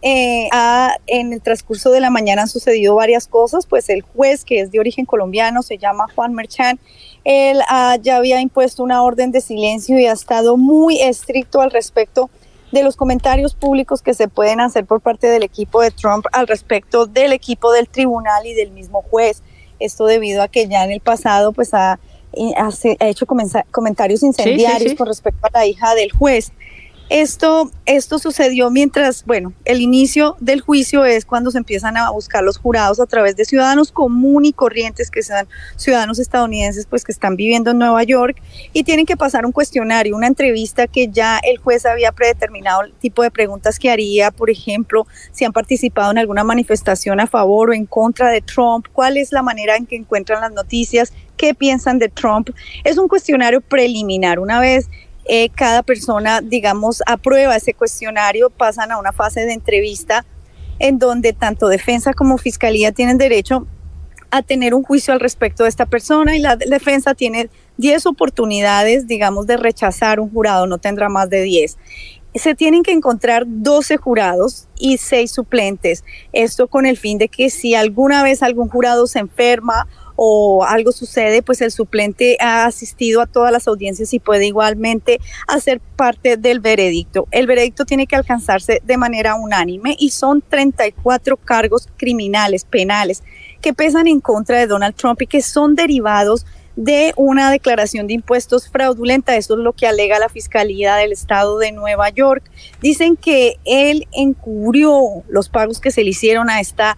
en el transcurso de la mañana han sucedido varias cosas, pues el juez, que es de origen colombiano, se llama Juan Merchan, él ya había impuesto una orden de silencio y ha estado muy estricto al respecto de los comentarios públicos que se pueden hacer por parte del equipo de Trump al respecto del equipo del tribunal y del mismo juez. Esto debido a que ya en el pasado pues ha hecho comentarios incendiarios con respecto a la hija del juez. Esto sucedió mientras, bueno, el inicio del juicio es cuando se empiezan a buscar los jurados a través de ciudadanos comunes y corrientes, que sean ciudadanos estadounidenses, pues que están viviendo en Nueva York, y tienen que pasar un cuestionario, una entrevista que ya el juez había predeterminado el tipo de preguntas que haría. Por ejemplo, si han participado en alguna manifestación a favor o en contra de Trump, cuál es la manera en que encuentran las noticias, qué piensan de Trump. Es un cuestionario preliminar. Una vez cada persona, digamos, aprueba ese cuestionario, pasan a una fase de entrevista en donde tanto defensa como fiscalía tienen derecho a tener un juicio al respecto de esta persona, y la defensa tiene 10 oportunidades, digamos, de rechazar un jurado, no tendrá más de 10. Se tienen que encontrar 12 jurados y 6 suplentes. Esto con el fin de que si alguna vez algún jurado se enferma o algo sucede, pues el suplente ha asistido a todas las audiencias y puede igualmente hacer parte del veredicto. El veredicto tiene que alcanzarse de manera unánime y son 34 cargos criminales, penales, que pesan en contra de Donald Trump y que son derivados de una declaración de impuestos fraudulenta. Eso es lo que alega la Fiscalía del Estado de Nueva York. Dicen que él encubrió los pagos que se le hicieron a esta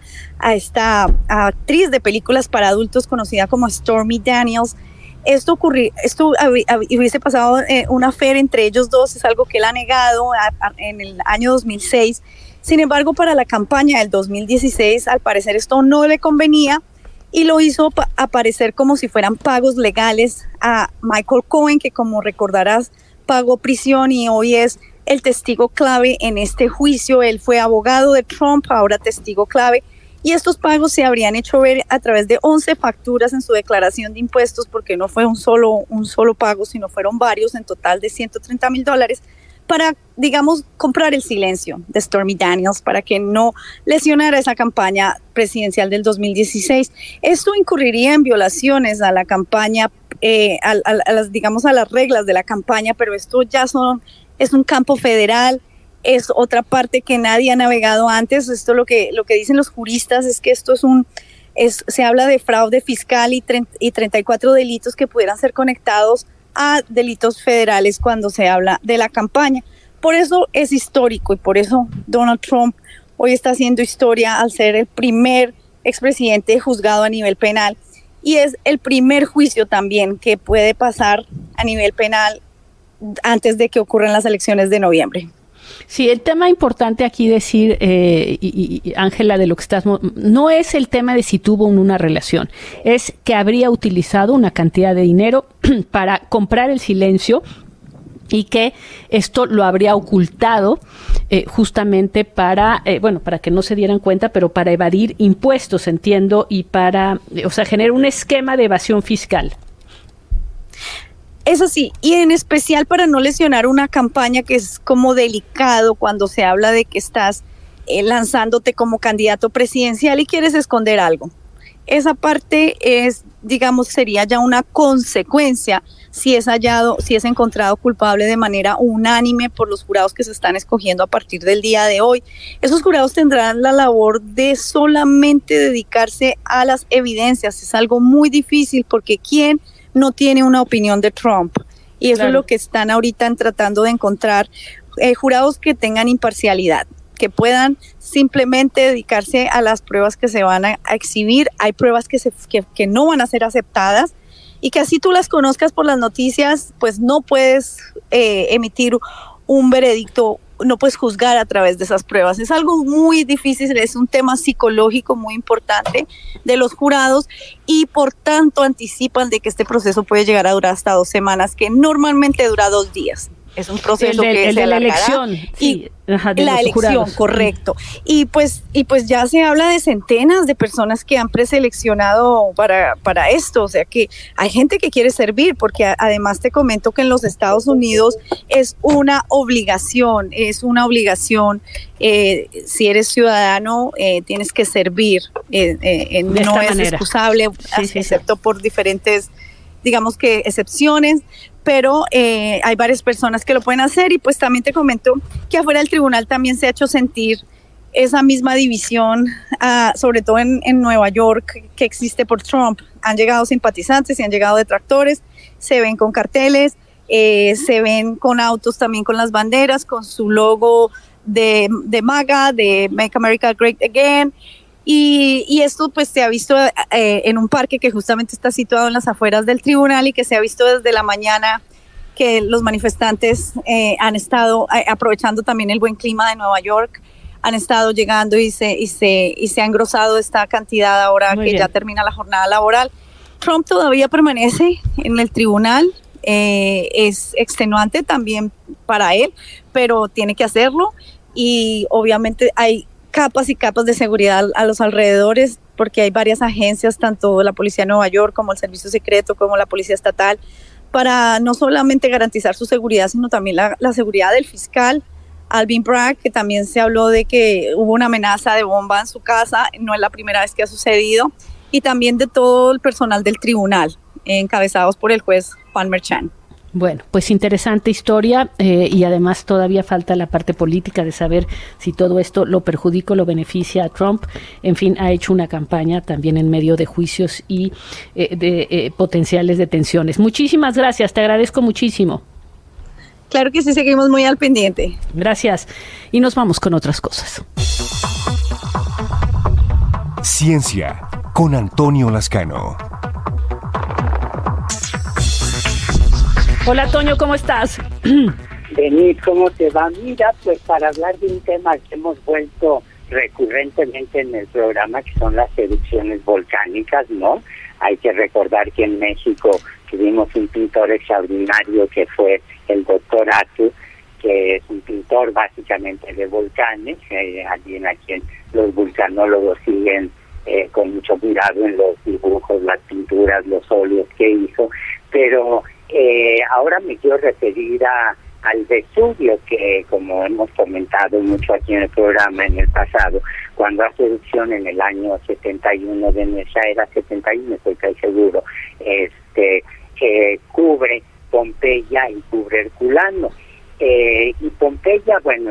actriz de películas para adultos conocida como Stormy Daniels. Esto hubiese pasado una affair entre ellos dos, es algo que él ha negado en el año 2006. Sin embargo, para la campaña del 2016, al parecer esto no le convenía, y lo hizo aparecer como si fueran pagos legales a Michael Cohen, que como recordarás pagó prisión y hoy es el testigo clave en este juicio. Él fue abogado de Trump, ahora testigo clave, y estos pagos se habrían hecho ver a través de 11 facturas en su declaración de impuestos, porque no fue un solo pago, sino fueron varios, en total de $130,000, para, digamos, comprar el silencio de Stormy Daniels para que no lesionara esa campaña presidencial del 2016. Esto incurriría en violaciones a la campaña, a las reglas de la campaña, pero esto ya es un campo federal, es otra parte que nadie ha navegado antes. Esto lo que dicen los juristas es que esto se habla de fraude fiscal y 34 delitos que pudieran ser conectados a delitos federales cuando se habla de la campaña. Por eso es histórico y por eso Donald Trump hoy está haciendo historia al ser el primer expresidente juzgado a nivel penal, y es el primer juicio también que puede pasar a nivel penal antes de que ocurran las elecciones de noviembre. Sí, el tema importante aquí decir, Ángela, de lo que estás, no es el tema de si tuvo una relación, es que habría utilizado una cantidad de dinero para comprar el silencio y que esto lo habría ocultado justamente para que no se dieran cuenta, pero para evadir impuestos, entiendo, y para, generar un esquema de evasión fiscal. Eso sí, y en especial para no lesionar una campaña que es como delicado cuando se habla de que estás lanzándote como candidato presidencial y quieres esconder algo. Esa parte sería ya una consecuencia si es encontrado culpable de manera unánime por los jurados que se están escogiendo a partir del día de hoy. Esos jurados tendrán la labor de solamente dedicarse a las evidencias. Es algo muy difícil porque ¿quién no tiene una opinión de Trump? Y eso es lo que están ahorita tratando de encontrar, jurados que tengan imparcialidad, que puedan simplemente dedicarse a las pruebas que se van a exhibir. Hay pruebas que no van a ser aceptadas y que así tú las conozcas por las noticias, pues no puedes emitir un veredicto, no puedes juzgar a través de esas pruebas. Es algo muy difícil, es un tema psicológico muy importante de los jurados y por tanto anticipan de que este proceso puede llegar a durar hasta 2 semanas, que normalmente dura 2 días. Es un proceso que se alargará. La elección, sí. La elección, jurados. Correcto. Y pues ya se habla de centenas de personas que han preseleccionado para esto, o sea que hay gente que quiere servir, porque además te comento que en los Estados Unidos es una obligación, si eres ciudadano tienes que servir, no es excusable, excepto por diferentes, digamos que excepciones, pero hay varias personas que lo pueden hacer y pues también te comento que afuera del tribunal también se ha hecho sentir esa misma división, sobre todo en Nueva York, que existe por Trump. Han llegado simpatizantes y han llegado detractores, se ven con carteles, se ven con autos también con las banderas, con su logo de MAGA, de Make America Great Again. Y esto pues se ha visto en un parque que justamente está situado en las afueras del tribunal y que se ha visto desde la mañana que los manifestantes han estado aprovechando también el buen clima de Nueva York, han estado llegando y se ha engrosado esta cantidad ahora que ya termina la jornada laboral. Trump todavía permanece en el tribunal, es extenuante también para él, pero tiene que hacerlo y obviamente hay capas y capas de seguridad a los alrededores, porque hay varias agencias, tanto la Policía de Nueva York como el Servicio Secreto, como la Policía Estatal, para no solamente garantizar su seguridad, sino también la seguridad del fiscal Alvin Bragg, que también se habló de que hubo una amenaza de bomba en su casa, no es la primera vez que ha sucedido, y también de todo el personal del tribunal, encabezados por el juez Juan Merchan. Bueno, pues interesante historia y además todavía falta la parte política de saber si todo esto lo perjudica o lo beneficia a Trump. En fin, ha hecho una campaña también en medio de juicios y de potenciales detenciones. Muchísimas gracias, te agradezco muchísimo. Claro que sí, seguimos muy al pendiente. Gracias. Y nos vamos con otras cosas. Ciencia, con Antonio Lascano. Hola, Toño, ¿cómo estás? Denise, ¿cómo te va? Mira, pues para hablar de un tema que hemos vuelto recurrentemente en el programa, que son las erupciones volcánicas, ¿no? Hay que recordar que en México tuvimos un pintor extraordinario que fue el doctor Atu, que es un pintor básicamente de volcanes, alguien a quien los vulcanólogos siguen con mucho cuidado en los dibujos, las pinturas, los óleos que hizo, pero ahora me quiero referir al Vesubio, que como hemos comentado mucho aquí en el programa en el pasado, cuando hace erupción en el año 71 de nuestra era, 71 estoy casi seguro, cubre Pompeya y cubre Herculano. Y Pompeya, bueno,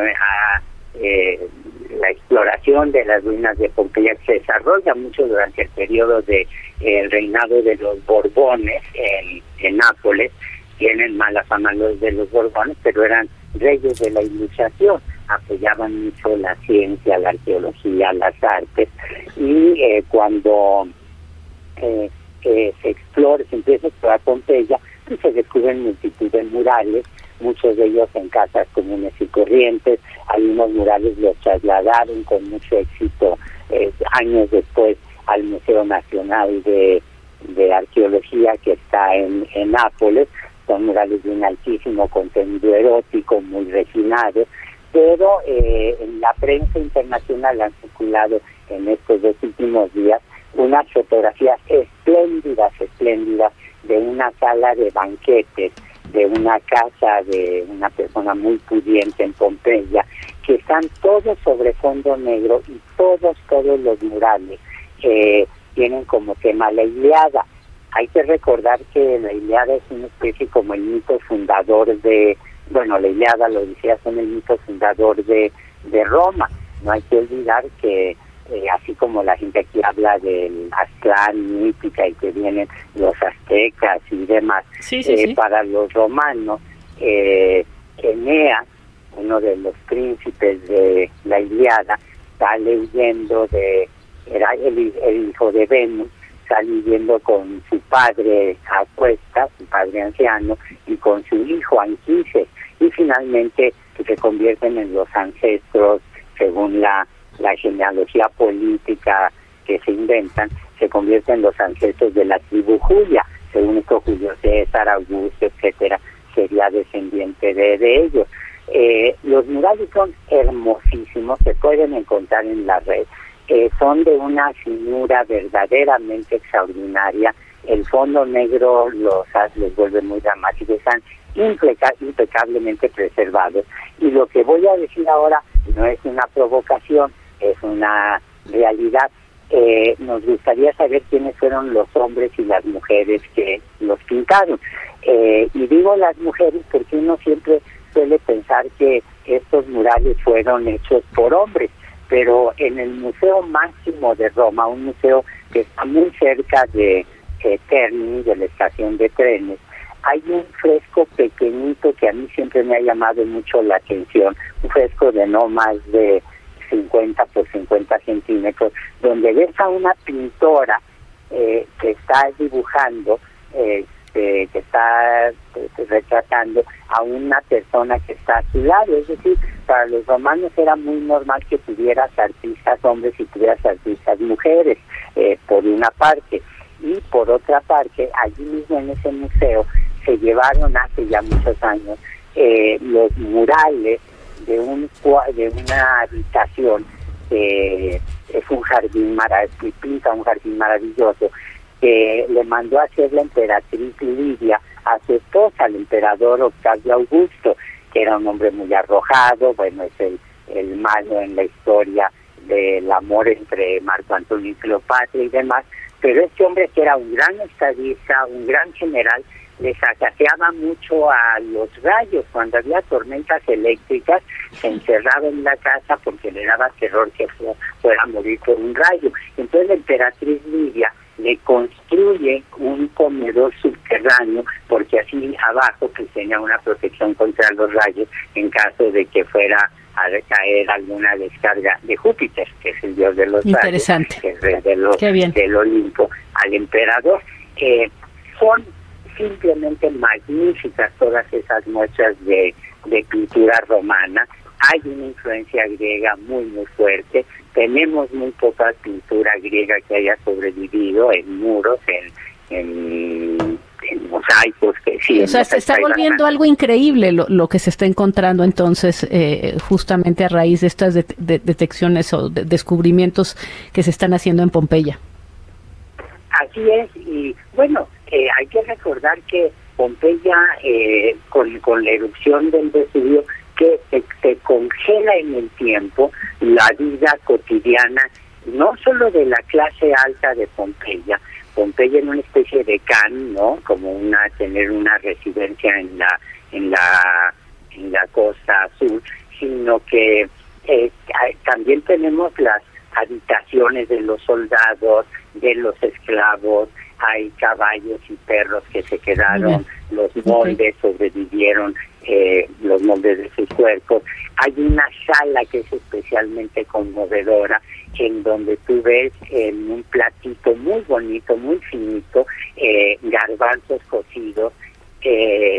la exploración de las ruinas de Pompeya se desarrolla mucho durante el periodo de el reinado de los Borbones en Nápoles. Tienen mala fama los de los Borbones, pero eran reyes de la Ilustración, apoyaban mucho la ciencia, la arqueología, las artes, y cuando se empieza a explorar Pompeya, pues se descubren multitud de murales muchos de ellos en casas comunes y corrientes. Algunos murales los trasladaron con mucho éxito años después al Museo Nacional de Arqueología, que está en Nápoles. Son murales de un altísimo contenido erótico, muy refinados, pero en la prensa internacional han circulado en estos 2 últimos días unas fotografías espléndidas de una sala de banquetes, de una casa de una persona muy pudiente en Pompeya, que están todos sobre fondo negro, y todos los murales tienen como tema la Ilíada. Hay que recordar que la Ilíada es una especie como el mito fundador la Ilíada, la Odisea son el mito fundador de Roma. No hay que olvidar que así como la gente aquí habla del Aztlán, mítica, y que vienen los aztecas y demás, para los romanos, Eneas, uno de los príncipes de la Ilíada, sale huyendo era el hijo de Venus, sale huyendo con su padre Acuesta, su padre anciano, y con su hijo Anquises, y finalmente se convierten en los ancestros, según la genealogía política que se inventan, se convierten en los ancestros de la tribu Julia. Según esto, Julio César, Augusto, etcétera, sería descendiente de ellos. Los murales son hermosísimos, se pueden encontrar en la red. Son de una finura verdaderamente extraordinaria. El fondo negro los vuelve muy dramáticos, están impecablemente preservados. Y lo que voy a decir ahora no es una provocación, es una realidad. Nos gustaría saber quiénes fueron los hombres y las mujeres que los pintaron. Y digo las mujeres porque uno siempre suele pensar que estos murales fueron hechos por hombres, pero en el Museo Máximo de Roma, un museo que está muy cerca de Termini, de la estación de trenes, hay un fresco pequeñito que a mí siempre me ha llamado mucho la atención, un fresco de no más de 50 por 50 centímetros, donde ves a una pintora que está dibujando, que está retratando a una persona que está a su lado. Es decir, para los romanos era muy normal que tuvieras artistas hombres y tuvieras artistas mujeres, por una parte. Y por otra parte, allí mismo en ese museo se llevaron hace ya muchos años los murales de una habitación, es un jardín maravilloso, pinta un jardín maravilloso, que le mandó a hacer la emperatriz Lidia a su esposa, el emperador Octavio Augusto, que era un hombre muy arrojado. Bueno, es el malo en la historia del amor entre Marco Antonio y Cleopatra y demás, pero este hombre, que era un gran estadista, un gran general, le sacateaba mucho a los rayos. Cuando había tormentas eléctricas, se encerraba en la casa porque le daba terror que fuera a morir por un rayo. Entonces la emperatriz Lidia le construye un comedor subterráneo, porque así abajo pues tenía una protección contra los rayos en caso de que fuera a caer alguna descarga de Júpiter, que es el dios de los rayos, que es el del Olimpo, al emperador. Son simplemente magníficas todas esas muestras de pintura romana. Hay una influencia griega muy fuerte. Tenemos muy poca pintura griega que haya sobrevivido en muros, en mosaicos. Que sí, o sea, se está volviendo algo increíble lo que se está encontrando entonces, justamente a raíz de estas detecciones o descubrimientos que se están haciendo en Pompeya. Así es, y bueno, hay que recordar que Pompeya, con la erupción del Vesubio, que se congela en el tiempo la vida cotidiana, no solo de la clase alta de Pompeya. Pompeya en una especie de Cannes, ¿no? Como tener una residencia en la costa sur, sino que también tenemos las habitaciones de los soldados, de los esclavos, hay caballos y perros que se quedaron, los moldes sobrevivieron, los moldes de sus cuerpos. Hay una sala que es especialmente conmovedora, en donde tú ves en un platito muy bonito, muy finito, garbanzos cocidos,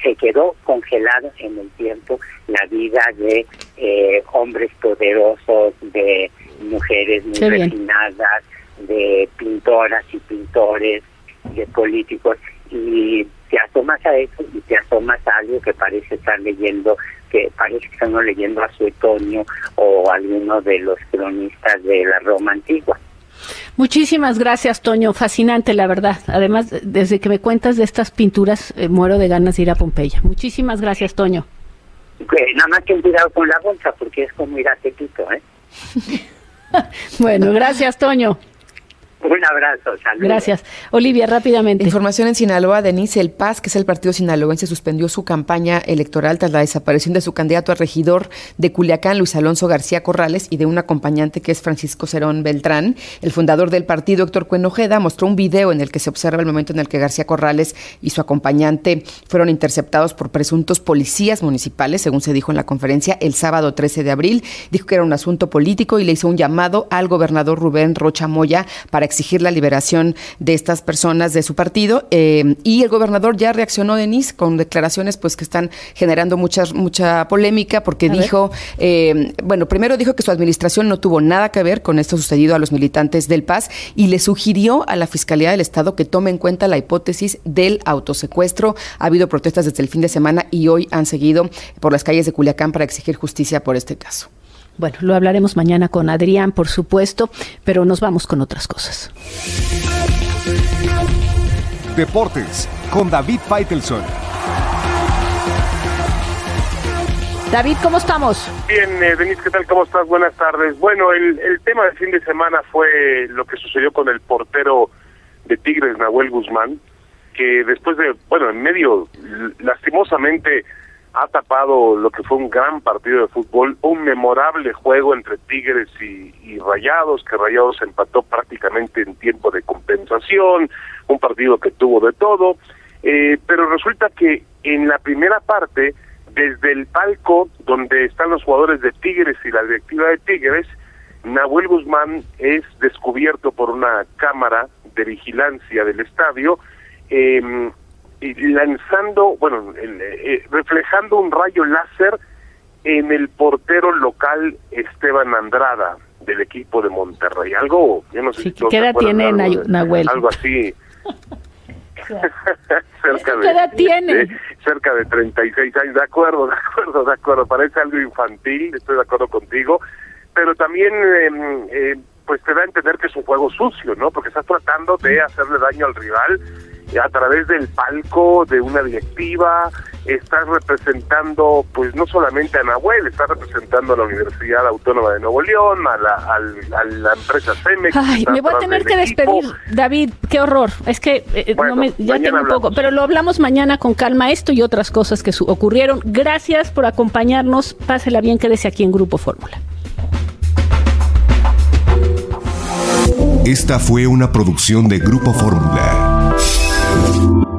se quedó congelado en el tiempo la vida de hombres poderosos, de mujeres muy refinadas, de pintoras y pintores, de políticos, y te asomas a eso y te asomas a algo que parece estar leyendo, que parece que están leyendo a Suetonio o alguno de los cronistas de la Roma antigua. Muchísimas gracias, Toño. Fascinante, la verdad. Además, desde que me cuentas de estas pinturas, muero de ganas de ir a Pompeya. Muchísimas gracias, Toño. Nada más que cuidado con la bolsa, porque es como ir a Tepito, ¿eh? Bueno, gracias, Toño. Un abrazo, saludos. Gracias. Olivia, rápidamente. Información en Sinaloa. Denise, el PAS, que es el partido sinaloense, suspendió su campaña electoral tras la desaparición de su candidato a regidor de Culiacán, Luis Alonso García Corrales, y de un acompañante que es Francisco Cerón Beltrán. El fundador del partido, Héctor Cuenojeda, mostró un video en el que se observa el momento en el que García Corrales y su acompañante fueron interceptados por presuntos policías municipales, según se dijo en la conferencia el sábado 13 de abril. Dijo que era un asunto político y le hizo un llamado al gobernador Rubén Rocha Moya para exigir la liberación de estas personas de su partido, y el gobernador ya reaccionó, Denise, con declaraciones pues que están generando mucha polémica, porque dijo, primero dijo que su administración no tuvo nada que ver con esto sucedido a los militantes del PAS, y le sugirió a la Fiscalía del Estado que tome en cuenta la hipótesis del autosecuestro. Ha habido protestas desde el fin de semana y hoy han seguido por las calles de Culiacán para exigir justicia por este caso. Bueno, lo hablaremos mañana con Adrián, por supuesto, pero nos vamos con otras cosas. Deportes, con David Faitelson. David, ¿cómo estamos? Bien, Denise, ¿qué tal? ¿Cómo estás? Buenas tardes. Bueno, el tema del fin de semana fue lo que sucedió con el portero de Tigres, Nahuel Guzmán, que después de, en medio, lastimosamente, ha tapado lo que fue un gran partido de fútbol, un memorable juego entre Tigres y Rayados, que Rayados empató prácticamente en tiempo de compensación, un partido que tuvo de todo, pero resulta que en la primera parte, desde el palco donde están los jugadores de Tigres y la directiva de Tigres, Nahuel Guzmán es descubierto por una cámara de vigilancia del estadio, y lanzando, reflejando un rayo láser en el portero local Esteban Andrada del equipo de Monterrey. Algo, yo no sé si ¿qué edad tiene Nahuel? Algo así. ¿Qué edad tiene? Cerca de 36 años, de acuerdo, parece algo infantil, estoy de acuerdo contigo, pero también pues te da a entender que es un juego sucio, ¿no? Porque estás tratando de hacerle daño al rival a través del palco de una directiva, estás representando pues no solamente a Nahuel, estás representando a la Universidad Autónoma de Nuevo León, a la empresa Cemex. Ay, me voy a tener que despedir, David, qué horror, es que ya tengo un poco, pero lo hablamos mañana con calma, esto y otras cosas que ocurrieron. Gracias por acompañarnos, pásela bien, quédese aquí en Grupo Fórmula. Esta fue una producción de Grupo Fórmula.